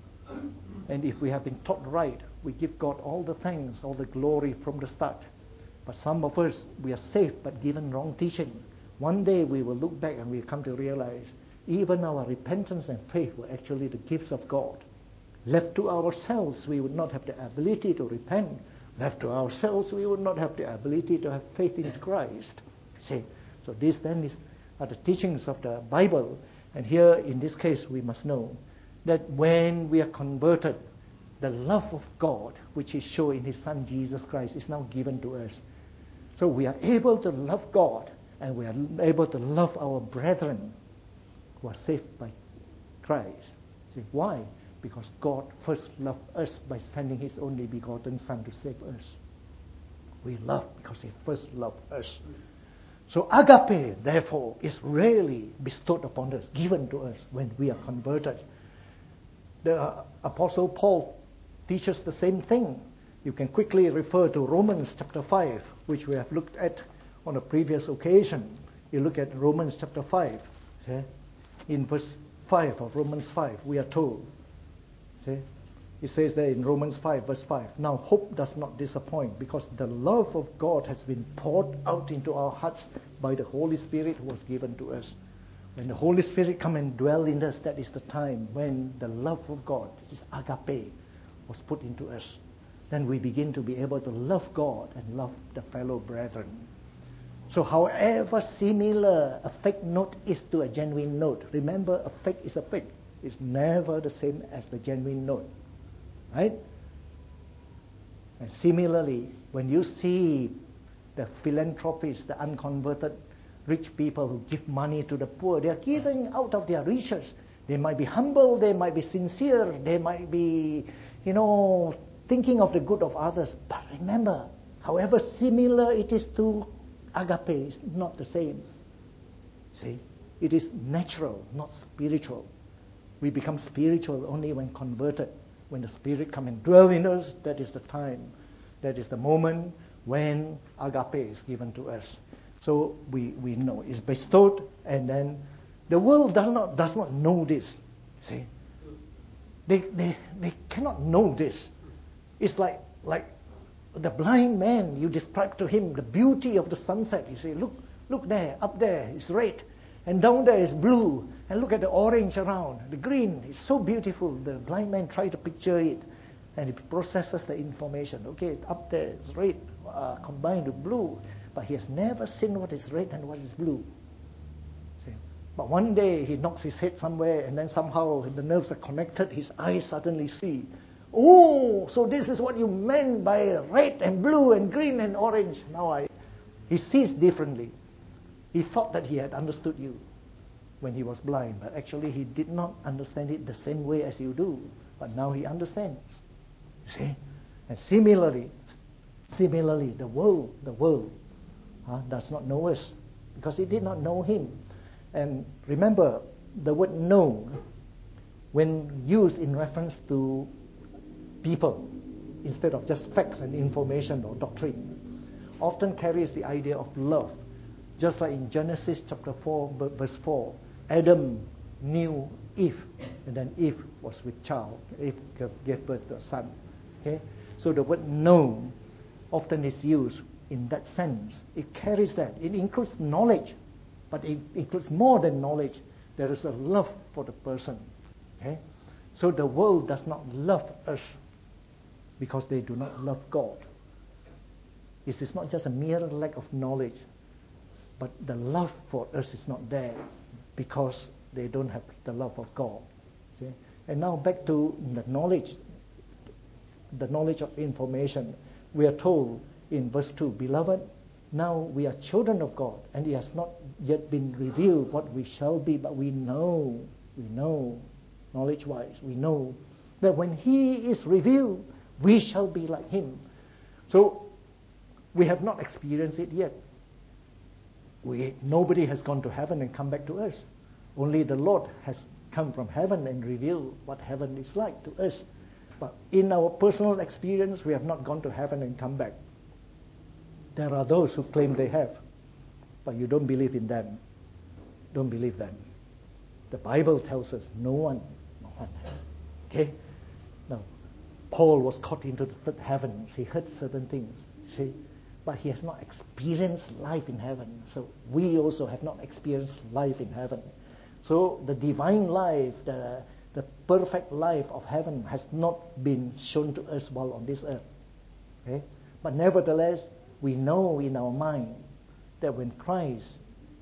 And if we have been taught right, we give God all the thanks, all the glory from the start. But some of us, we are saved but given wrong teaching. One day we will look back and we'll come to realize even our repentance and faith were actually the gifts of God. Left to ourselves, we would not have the ability to repent. Left to ourselves, we would not have the ability to have faith in Christ. See, so these then is, are the teachings of the Bible. And here, in this case, we must know that when we are converted, the love of God, which He showed in His Son Jesus Christ, is now given to us. So we are able to love God, and we are able to love our brethren who are saved by Christ. See, why? Because God first loved us by sending His only begotten Son to save us. We love because He first loved us. So agape, therefore, is really bestowed upon us, given to us when we are converted. The Apostle Paul teaches the same thing. You can quickly refer to Romans chapter five, which we have looked at on a previous occasion. You look at Romans chapter five. Okay? In verse five of Romans five, we are told. See? It says there in Romans five, verse five, now hope does not disappoint because the love of God has been poured out into our hearts by the Holy Spirit who was given to us. When the Holy Spirit come and dwell in us, that is the time when the love of God, this agape, was put into us. Then we begin to be able to love God and love the fellow brethren. So however similar a fake note is to a genuine note, remember a fake is a fake. It's never the same as the genuine note. Right? And similarly, when you see the philanthropists, the unconverted rich people who give money to the poor. They are giving out of their riches. They might be humble, they might be sincere, they might be, you know, thinking of the good of others. But remember, however similar it is to agape, it's not the same. See, it is natural, not spiritual. We become spiritual only when converted. When the Spirit comes and dwells in us, that is the time. That is the moment when agape is given to us. So we, we know it's bestowed, and then the world does not does not know this. See, they they they cannot know this. It's like like the blind man. You describe to him the beauty of the sunset. You say, look look there, up there it's red, and down there is blue, and look at the orange around, the green. It's so beautiful. The blind man tries to picture it, and he processes the information. Okay, up there it's red uh, combined with blue, but he has never seen what is red and what is blue. See? But one day he knocks his head somewhere, and then somehow the nerves are connected. His eyes suddenly see. Oh, so this is what you meant by red and blue and green and orange. Now I, he sees differently. He thought that he had understood you when he was blind, but actually he did not understand it the same way as you do. But now he understands. You see? And similarly, similarly, the world, the world uh, does not know us because it did not know him. And remember, the word know, when used in reference to people instead of just facts and information or doctrine, often carries the idea of love. Just like in Genesis chapter four, verse four, Adam knew Eve, and then Eve was with child. Eve gave birth to a son. Okay, so the word know often is used in that sense. It carries that. It includes knowledge, but it includes more than knowledge. There is a love for the person. Okay, so the world does not love us because they do not love God. It is not just a mere lack of knowledge, but the love for us is not there because they don't have the love of God. See? And now back to the knowledge, the knowledge of information. We are told in verse two, Beloved, now we are children of God, and it has not yet been revealed what we shall be, but we know, we know, knowledge-wise, we know that when He is revealed, we shall be like Him. So we have not experienced it yet. We, nobody has gone to heaven and come back to us. Only the Lord has come from heaven and revealed what heaven is like to us. But in our personal experience, we have not gone to heaven and come back. There are those who claim they have, but you don't believe in them. Don't believe them. The Bible tells us no one, no one has. Okay? Now, Paul was caught into the third heaven. He heard certain things. See? But he has not experienced life in heaven. So we also have not experienced life in heaven. So the divine life, the, the perfect life of heaven has not been shown to us while on this earth. Okay? But nevertheless, we know in our mind that when Christ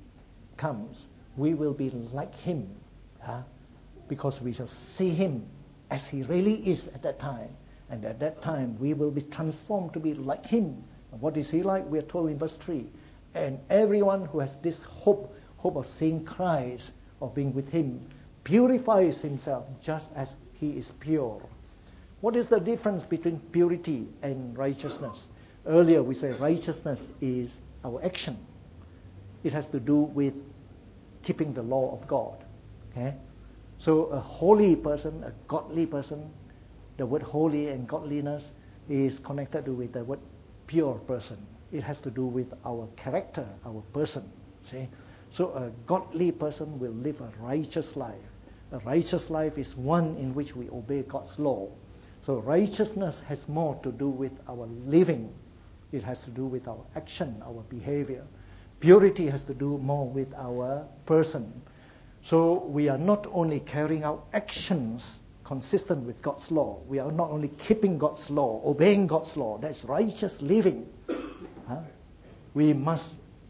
comes, we will be like Him. Huh? Because we shall see Him as He really is at that time. And at that time, we will be transformed to be like Him. What is He like? We are told in verse three. And everyone who has this hope, hope of seeing Christ, of being with Him, purifies himself just as He is pure. What is the difference between purity and righteousness? Earlier we said righteousness is our action. It has to do with keeping the law of God. Okay? So a holy person, a godly person, the word holy and godliness is connected with the word pure person. It has to do with our character, our person. See? So a godly person will live a righteous life. A righteous life is one in which we obey God's law. So righteousness has more to do with our living. It has to do with our action, our behavior. Purity has to do more with our person. So we are not only carrying out actions consistent with God's law. We are not only keeping God's law, obeying God's law. That's righteous living. Huh? We must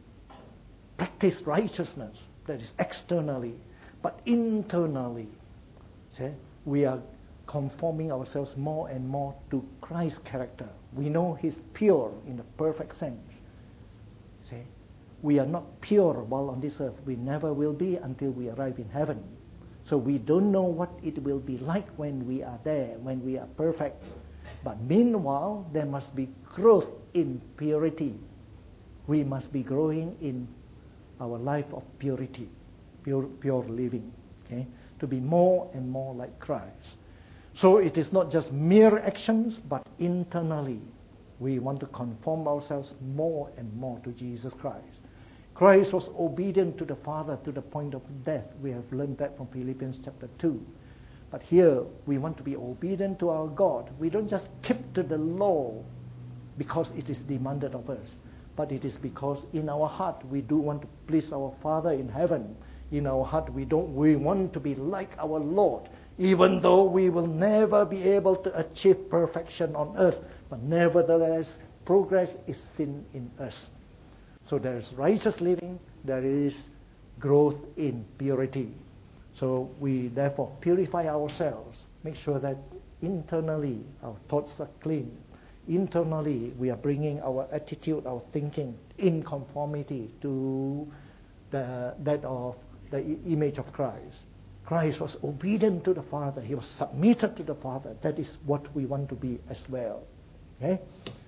practice righteousness. That is externally. But internally, see, we are conforming ourselves more and more to Christ's character. We know He's pure in the perfect sense. See, we are not pure while on this earth. We never will be until we arrive in heaven. So we don't know what it will be like when we are there, when we are perfect. But meanwhile, there must be growth in purity. We must be growing in our life of purity, pure, pure living, okay? To be more and more like Christ. So it is not just mere actions, but internally we want to conform ourselves more and more to Jesus Christ. Christ was obedient to the Father to the point of death. We have learned that from Philippians chapter two. But here we want to be obedient to our God. We don't just keep to the law because it is demanded of us, but it is because in our heart we do want to please our Father in heaven. In our heart we don't we want to be like our Lord, even though we will never be able to achieve perfection on earth, but nevertheless progress is seen in us. So there is righteous living, there is growth in purity. So we therefore purify ourselves, make sure that internally our thoughts are clean. Internally we are bringing our attitude, our thinking in conformity to the, that of the image of Christ. Christ was obedient to the Father. He was submitted to the Father. That is what we want to be as well. Okay?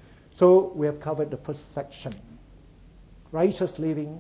So we have covered the first section. Righteous living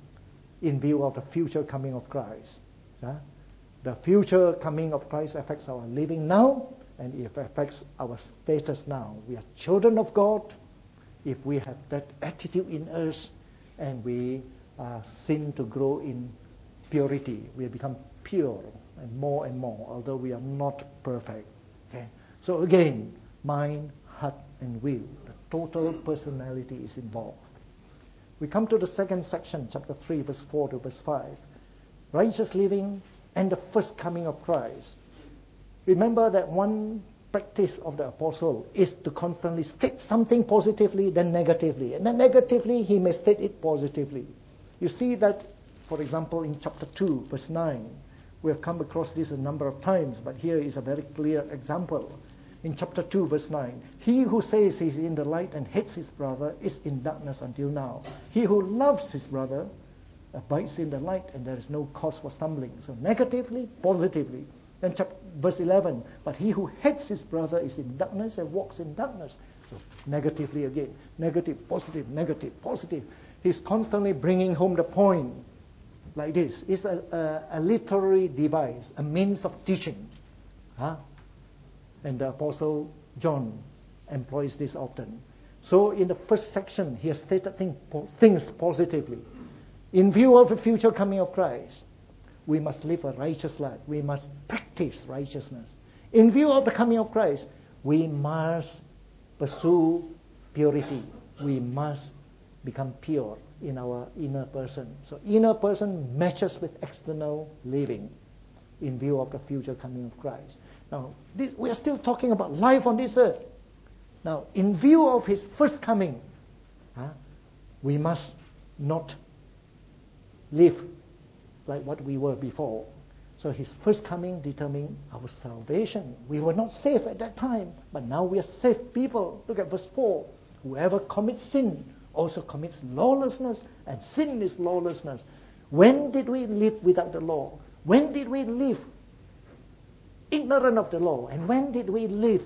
in view of the future coming of Christ. Yeah? The future coming of Christ affects our living now, and it affects our status now. We are children of God if we have that attitude in us and we uh, seem to grow in purity. We become pure and more and more, although we are not perfect. Okay? So again, mind, heart, and will. The total personality is involved. We come to the second section, chapter three, verse four to verse five. Righteous living and the first coming of Christ. Remember that one practice of the apostle is to constantly state something positively, then negatively. And then negatively, he may state it positively. You see that, for example, in chapter two, verse nine. We have come across this a number of times, but here is a very clear example. In chapter two, verse nine, he who says he is in the light and hates his brother is in darkness until now. He who loves his brother abides in the light, and there is no cause for stumbling. So negatively, positively. Then chapter, verse eleven, but he who hates his brother is in darkness and walks in darkness. So negatively again, negative, positive, negative, positive. He's constantly bringing home the point like this. It's a, a, a literary device, a means of teaching. Huh? And the Apostle John employs this often. So in the first section, he has stated thing, things positively. In view of the future coming of Christ, we must live a righteous life. We must practice righteousness. In view of the coming of Christ, we must pursue purity. We must become pure in our inner person. So inner person matches with external living in view of the future coming of Christ. Now, this, we are still talking about life on this earth. Now, in view of his first coming, huh, we must not live like what we were before. So his first coming determined our salvation. We were not saved at that time, but now we are saved people. Look at verse four. Whoever commits sin also commits lawlessness, and sin is lawlessness. When did we live without the law? When did we live ignorant of the law? And when did we live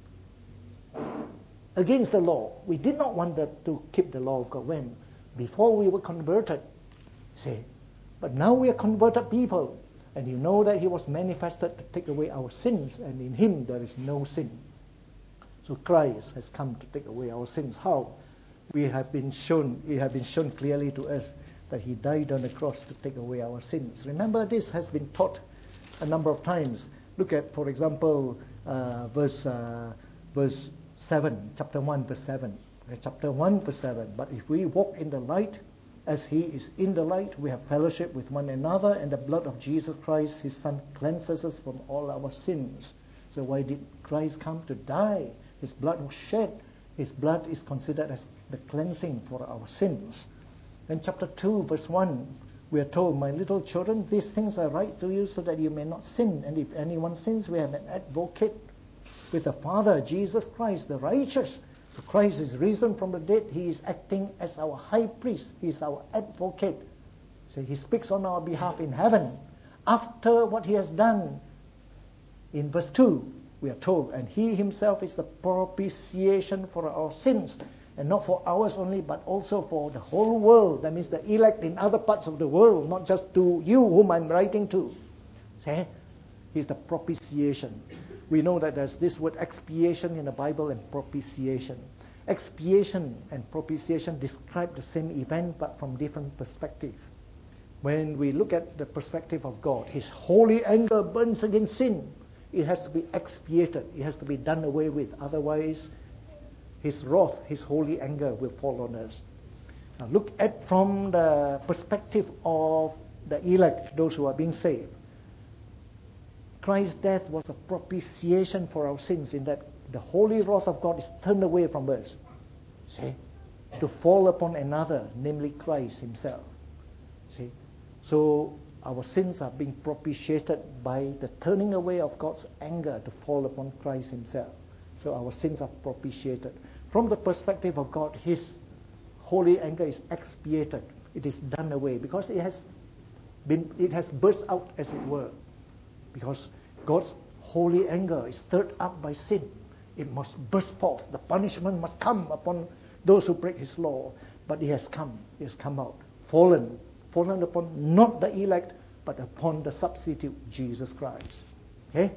against the law? We did not want that to keep the law of God. When? Before we were converted. See? But now we are converted people. And you know that he was manifested to take away our sins, and in him there is no sin. So Christ has come to take away our sins. How? We have been shown, it has been shown clearly to us that he died on the cross to take away our sins. Remember, this has been taught a number of times. Look at, for example, uh, verse uh, verse seven, chapter one, verse seven. Okay, chapter one, verse seven. But if we walk in the light, as he is in the light, we have fellowship with one another, and the blood of Jesus Christ, his Son, cleanses us from all our sins. So why did Christ come? To die. His blood was shed. His blood is considered as the cleansing for our sins. In chapter two, verse one, we are told, my little children, these things I write to you so that you may not sin. And if anyone sins, we have an advocate with the Father, Jesus Christ, the righteous. So Christ is risen from the dead. He is acting as our high priest. He is our advocate. So he speaks on our behalf in heaven. After what he has done, in verse two, we are told, and he himself is the propitiation for our sins, and not for ours only, but also for the whole world. That means the elect in other parts of the world, not just to you whom I'm writing to. See? He's the propitiation. We know that there's this word expiation in the Bible and propitiation. Expiation and propitiation describe the same event but from different perspectives. When we look at the perspective of God, His holy anger burns against sin. It has to be expiated. It has to be done away with. Otherwise, His wrath, His holy anger will fall on us. Now look at from the perspective of the elect, those who are being saved. Christ's death was a propitiation for our sins in that the holy wrath of God is turned away from us. See? To fall upon another, namely Christ Himself. See? So our sins are being propitiated by the turning away of God's anger to fall upon Christ Himself. So our sins are propitiated. From the perspective of God, His holy anger is expiated. It is done away because it has been, it has burst out, as it were. Because God's holy anger is stirred up by sin. It must burst forth. The punishment must come upon those who break His law. But it has come. It has come out. Fallen. Fallen upon not the elect, but upon the substitute, Jesus Christ. Okay?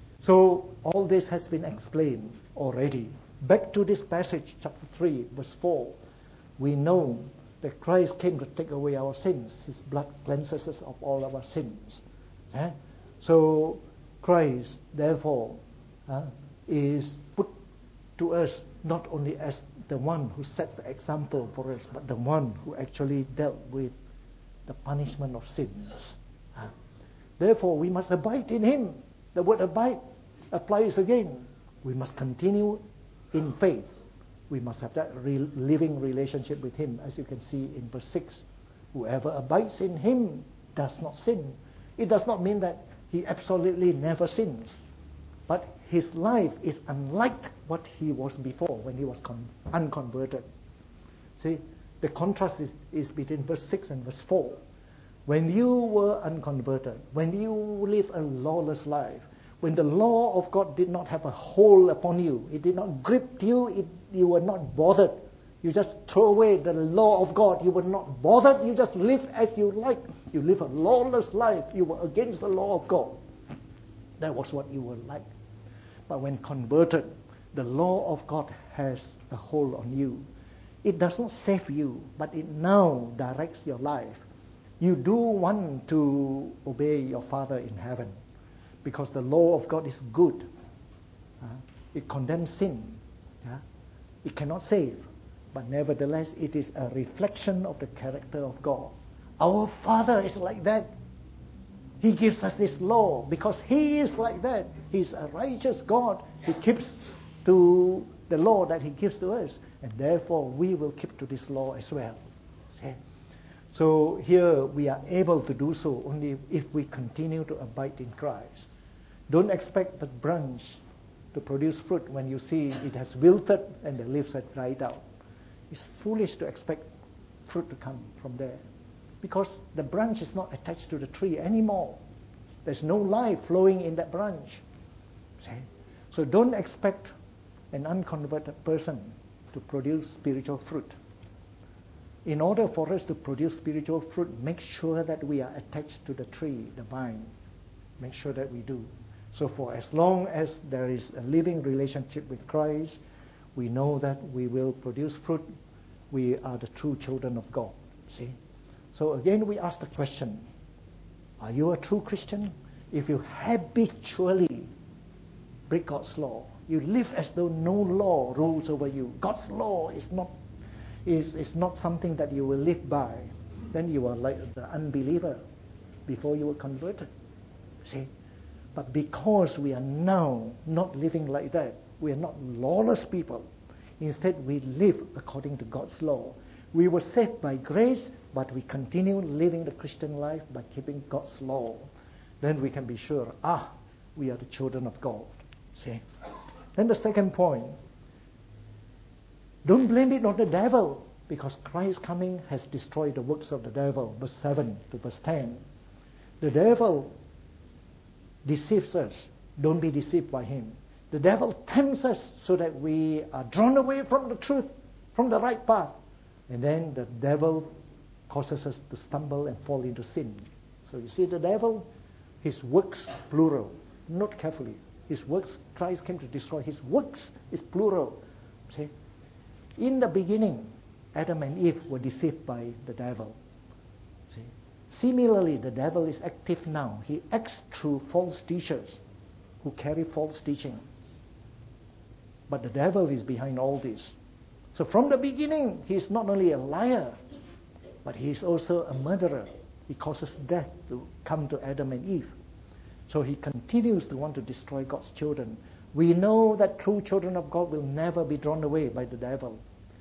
So all this has been explained already. Back to this passage, chapter three, verse four. We know that Christ came to take away our sins. His blood cleanses us of all our sins. Okay? So Christ, therefore, uh, is put to us not only as the one who sets the example for us, but the one who actually dealt with the punishment of sins. Uh, therefore, we must abide in Him. The word abide applies again. We must continue in faith. We must have that real living relationship with Him, as you can see in verse six. Whoever abides in Him does not sin. It does not mean that he absolutely never sins. But his life is unlike what he was before when he was con- unconverted. See, the contrast is, is between verse six and verse four. When you were unconverted, when you live a lawless life, when the law of God did not have a hold upon you, it did not grip you, it, you were not bothered. You just throw away the law of God. You were not bothered. You just live as you like. You live a lawless life. You were against the law of God. That was what you were like. But when converted, the law of God has a hold on you. It does not save you, but it now directs your life. You do want to obey your Father in heaven because the law of God is good. Uh, it condemns sin. Uh, it cannot save. But nevertheless, it is a reflection of the character of God. Our Father is like that. He gives us this law because He is like that. He's a righteous God. He keeps to the law that He gives to us. And therefore, we will keep to this law as well. See? So here we are able to do so only if we continue to abide in Christ. Don't expect the branch to produce fruit when you see it has wilted and the leaves have dried out. It's foolish to expect fruit to come from there because the branch is not attached to the tree anymore. There's no life flowing in that branch. See? So don't expect an unconverted person to produce spiritual fruit. In order for us to produce spiritual fruit, make sure that we are attached to the tree, the vine. Make sure that we do. So for as long as there is a living relationship with Christ, we know that we will produce fruit. We are the true children of God. See? So again, we ask the question, are you a true Christian? If you habitually break God's law, you live as though no law rules over you. God's law is not, is, is not something that you will live by. Then you are like the unbeliever before you were converted. See? But because we are now not living like that, we are not lawless people. Instead, we live according to God's law. We were saved by grace, but we continue living the Christian life by keeping God's law. Then we can be sure, ah, we are the children of God. See? Then the second point, Don't blame it on the devil, because Christ's coming has destroyed the works of the devil. Verse seven to verse ten. The devil deceives us. Don't be deceived by him. The devil tempts us so that we are drawn away from the truth, from the right path. And then the devil causes us to stumble and fall into sin. So you see the devil, his works, plural. Note carefully. His works, Christ came to destroy. His works is plural. See? In the beginning, Adam and Eve were deceived by the devil. See? Similarly, the devil is active now. He acts through false teachers who carry false teaching. But the devil is behind all this. So from the beginning, he is not only a liar, but he is also a murderer. He causes death to come to Adam and Eve. So he continues to want to destroy God's children. We know that true children of God will never be drawn away by the devil.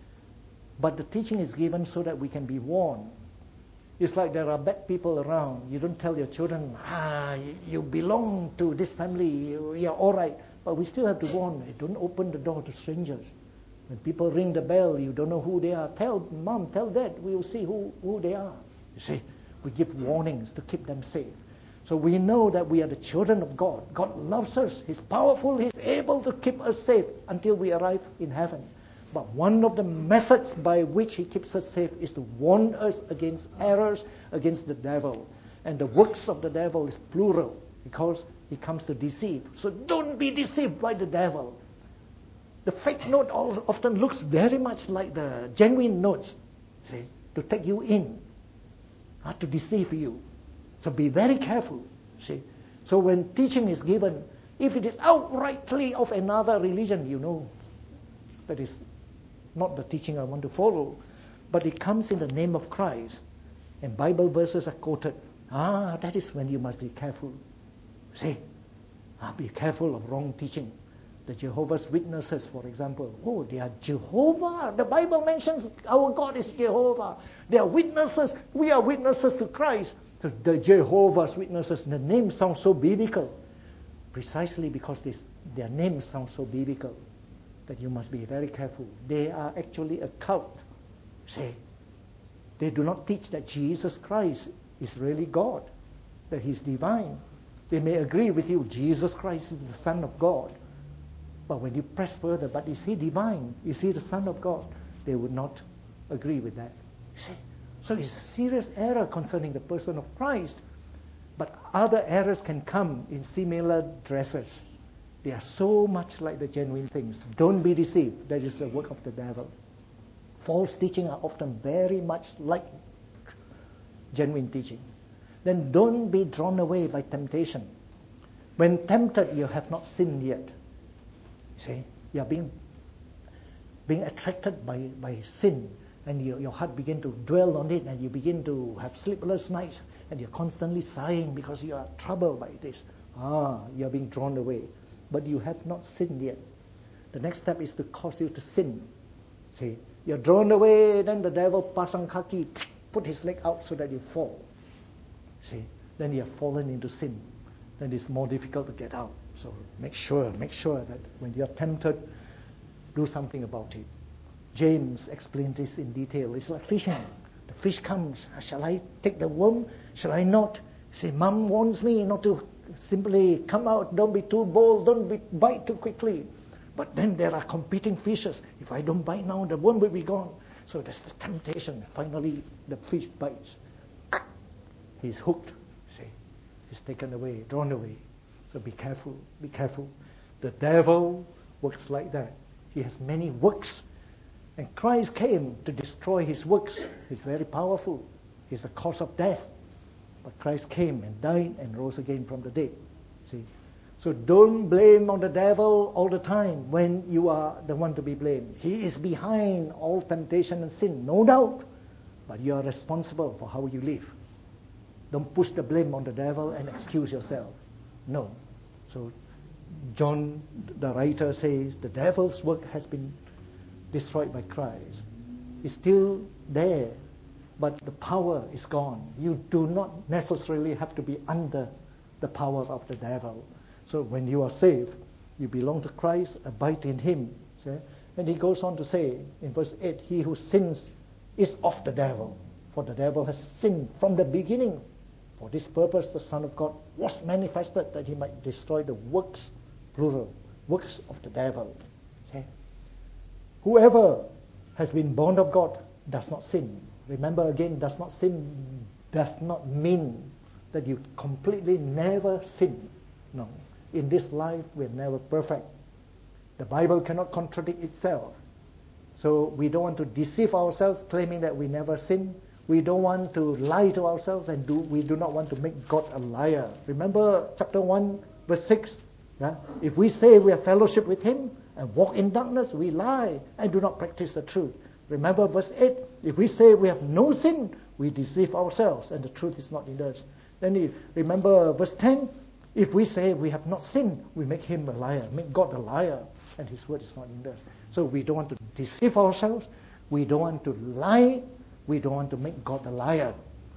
But the teaching is given so that we can be warned. It's like there are bad people around. You don't tell your children, ah, you belong to this family, you're all right. But we still have to warn. Don't open the door to strangers. When people ring the bell, you don't know who they are. Tell mom, tell dad, we will see who, who they are. You see, we give warnings to keep them safe. So we know that we are the children of God. God loves us. He's powerful. He's able to keep us safe until we arrive in heaven. But one of the methods by which he keeps us safe is to warn us against errors, against the devil. And the works of the devil is plural because he comes to deceive. So don't be deceived by the devil. The fake note often looks very much like the genuine notes, see, to take you in, uh, to deceive you. So be very careful, see. So when teaching is given, if it is outrightly of another religion, you know that is not the teaching I want to follow, but it comes in the name of Christ, and Bible verses are quoted. Ah, that is when you must be careful. See, ah, be careful of wrong teaching. The Jehovah's Witnesses, for example, oh, they are Jehovah. The Bible mentions our God is Jehovah. They are witnesses. We are witnesses to Christ. So the Jehovah's Witnesses, the name sounds so biblical, precisely because this, their name sounds so biblical that you must be very careful. They are actually a cult. See, they do not teach that Jesus Christ is really God, that he's divine. They may agree with you, Jesus Christ is the Son of God. But when you press further, but is he divine? Is he the Son of God? They would not agree with that. You see? So it's a serious error concerning the person of Christ. But other errors can come in similar dresses. They are so much like the genuine things. Don't be deceived. That is the work of the devil. False teaching are often very much like genuine teaching. Then don't be drawn away by temptation. When tempted, you have not sinned yet. See, you are being being attracted by, by sin, and you, your heart begin to dwell on it, and you begin to have sleepless nights, and you're constantly sighing because you are troubled by this. Ah, you are being drawn away, but you have not sinned yet. The next step is to cause you to sin. See, you're drawn away, then the devil pasang kaki, put his leg out so that you fall. See, then you have fallen into sin. Then it's more difficult to get out. So make sure, make sure that when you're tempted, do something about it. James explained this in detail. It's like fishing. The fish comes. Shall I take the worm? Shall I not? See, Mom warns me not to simply come out. Don't be too bold. Don't be, bite too quickly. But then there are competing fishes. If I don't bite now, the worm will be gone. So that's the temptation. Finally, the fish bites. He's hooked. See, he's taken away, drawn away. So be careful, be careful. The devil works like that. He has many works. And Christ came to destroy his works. He's very powerful. He's the cause of death. But Christ came and died and rose again from the dead. See? So don't blame on the devil all the time when you are the one to be blamed. He is behind all temptation and sin, no doubt. But you are responsible for how you live. Don't push the blame on the devil and excuse yourself. No. So John, the writer, says the devil's work has been destroyed by Christ. It's still there, but the power is gone. You do not necessarily have to be under the power of the devil. So when you are saved, you belong to Christ, abide in him. See? And he goes on to say in verse eight, he who sins is of the devil, for the devil has sinned from the beginning. For this purpose the Son of God was manifested, that he might destroy the works, plural, works of the devil. Okay? Whoever has been born of God does not sin. Remember again, does not sin does not mean that you completely never sin. No. In this life, we're never perfect. The Bible cannot contradict itself. So we don't want to deceive ourselves, claiming that we never sin. We don't want to lie to ourselves, and do, we do not want to make God a liar. Remember chapter one, verse six? Yeah? If we say we have fellowship with Him and walk in darkness, we lie and do not practice the truth. Remember verse eight? If we say we have no sin, we deceive ourselves and the truth is not in us. Then if, remember verse ten? If we say we have not sinned, we make Him a liar, make God a liar, and His word is not in us. So we don't want to deceive ourselves. We don't want to lie. We don't want to make God a liar.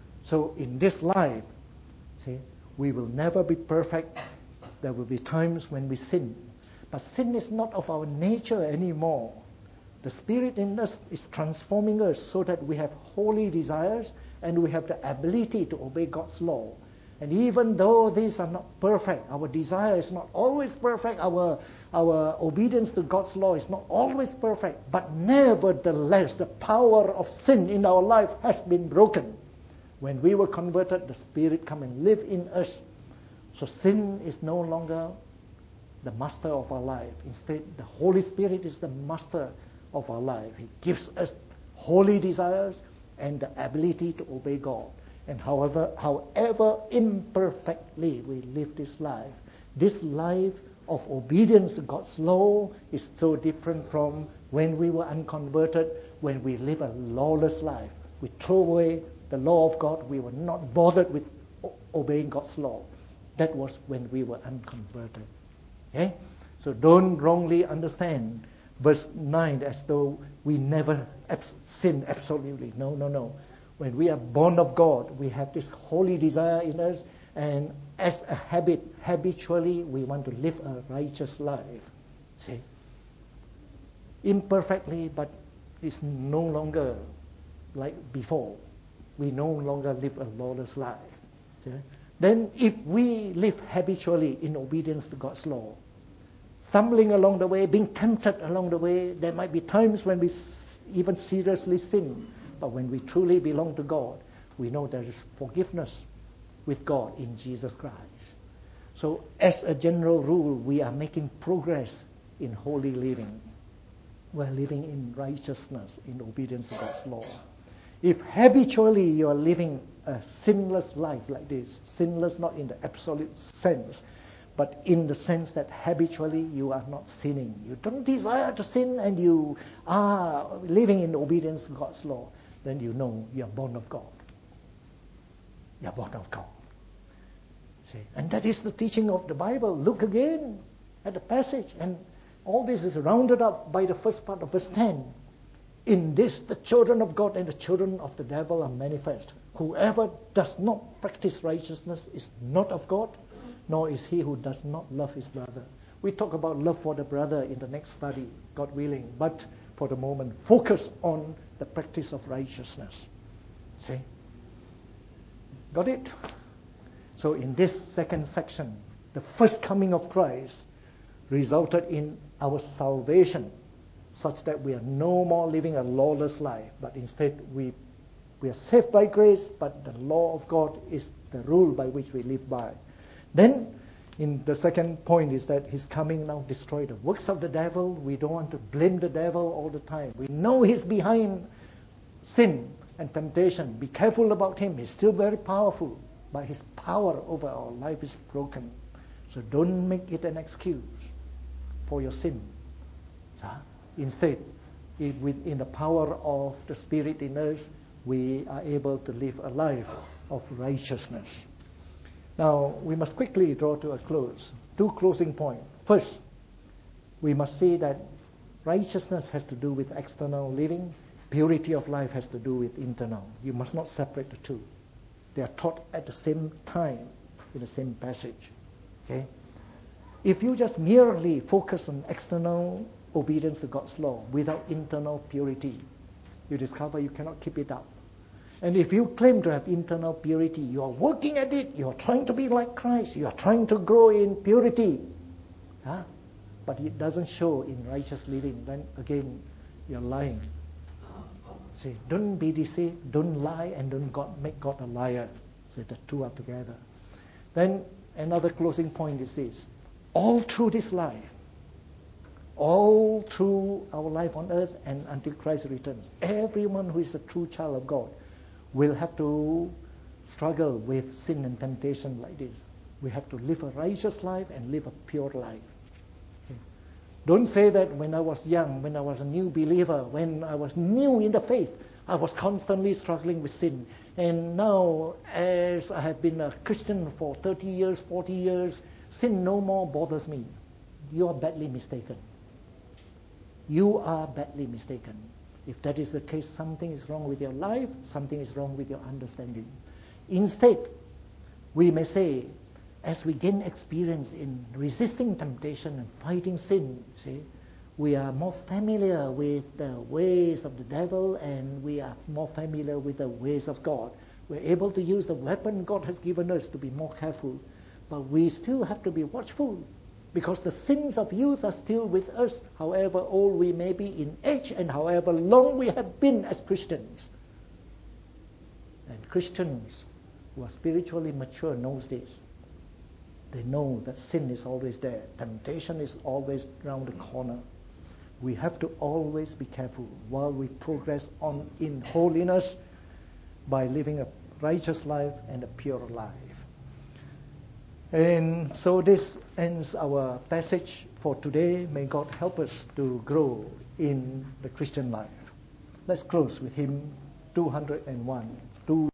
So in this life, see, we will never be perfect. There will be times when we sin. But sin is not of our nature anymore. The Spirit in us is transforming us so that we have holy desires and we have the ability to obey God's law. And even though these are not perfect, our desire is not always perfect, our, our obedience to God's law is not always perfect, but nevertheless, the power of sin in our life has been broken. When we were converted, the Spirit come and live in us. So sin is no longer the master of our life. Instead, the Holy Spirit is the master of our life. He gives us holy desires and the ability to obey God. And however, however imperfectly we live this life, this life of obedience to God's law is so different from when we were unconverted, when we live a lawless life. We throw away the law of God. We were not bothered with obeying God's law. That was when we were unconverted. Okay? So don't wrongly understand verse nine as though we never abs- sin absolutely. No, no, no. When we are born of God, we have this holy desire in us, and as a habit, habitually, we want to live a righteous life. See? Imperfectly, but it's no longer like before. We no longer live a lawless life. See? Then if we live habitually in obedience to God's law, stumbling along the way, being tempted along the way, there might be times when we even seriously sin. But when we truly belong to God, we know there is forgiveness with God in Jesus Christ. So as a general rule, we are making progress in holy living. We're living in righteousness, in obedience to God's law. If habitually you are living a sinless life like this, sinless not in the absolute sense, but in the sense that habitually you are not sinning. You don't desire to sin and you are living in obedience to God's law. Then you know you are born of God. You are born of God. See? And that is the teaching of the Bible. Look again at the passage. And all this is rounded up by the first part of verse ten. In this, the children of God and the children of the devil are manifest. Whoever does not practice righteousness is not of God, nor is he who does not love his brother. We talk about love for the brother in the next study, God willing. But for the moment, focus on the practice of righteousness. See? Got it? So in this second section, the first coming of Christ resulted in our salvation, such that we are no more living a lawless life, but instead we we are saved by grace, but the law of God is the rule by which we live by. Then, in the second point is that His coming now destroy the works of the devil. We don't want to blame the devil all the time. We know he's behind sin and temptation. Be careful about him. He's still very powerful, but his power over our life is broken. So don't make it an excuse for your sin. Instead, within the power of the Spirit in us, we are able to live a life of righteousness. Now, we must quickly draw to a close. Two closing points. First, we must see that righteousness has to do with external living. Purity of life has to do with internal. You must not separate the two. They are taught at the same time in the same passage. Okay? If you just merely focus on external obedience to God's law without internal purity, you discover you cannot keep it up. And if you claim to have internal purity, you are working at it, you are trying to be like Christ, you are trying to grow in purity, huh? But it doesn't show in righteous living, then again, you're lying. See, don't be deceived, don't lie, and don't God, make God a liar. So the two are together. Then another closing point is this. All through this life, all through our life on earth and until Christ returns, everyone who is a true child of God will have to struggle with sin and temptation like this. We have to live a righteous life and live a pure life. Okay. Don't say that when I was young, when I was a new believer, when I was new in the faith, I was constantly struggling with sin. And now, as I have been a Christian for thirty years, forty years, sin no more bothers me. You are badly mistaken. You are badly mistaken. If that is the case, something is wrong with your life, something is wrong with your understanding. Instead, we may say, as we gain experience in resisting temptation and fighting sin, see, we are more familiar with the ways of the devil and we are more familiar with the ways of God. We're able to use the weapon God has given us to be more careful. But we still have to be watchful, because the sins of youth are still with us, however old we may be in age and however long we have been as Christians. And Christians who are spiritually mature knows this. They know that sin is always there. Temptation is always around the corner. We have to always be careful while we progress on in holiness by living a righteous life and a pure life. And so this ends our passage for today. May God help us to grow in the Christian life. Let's close with hymn two hundred one.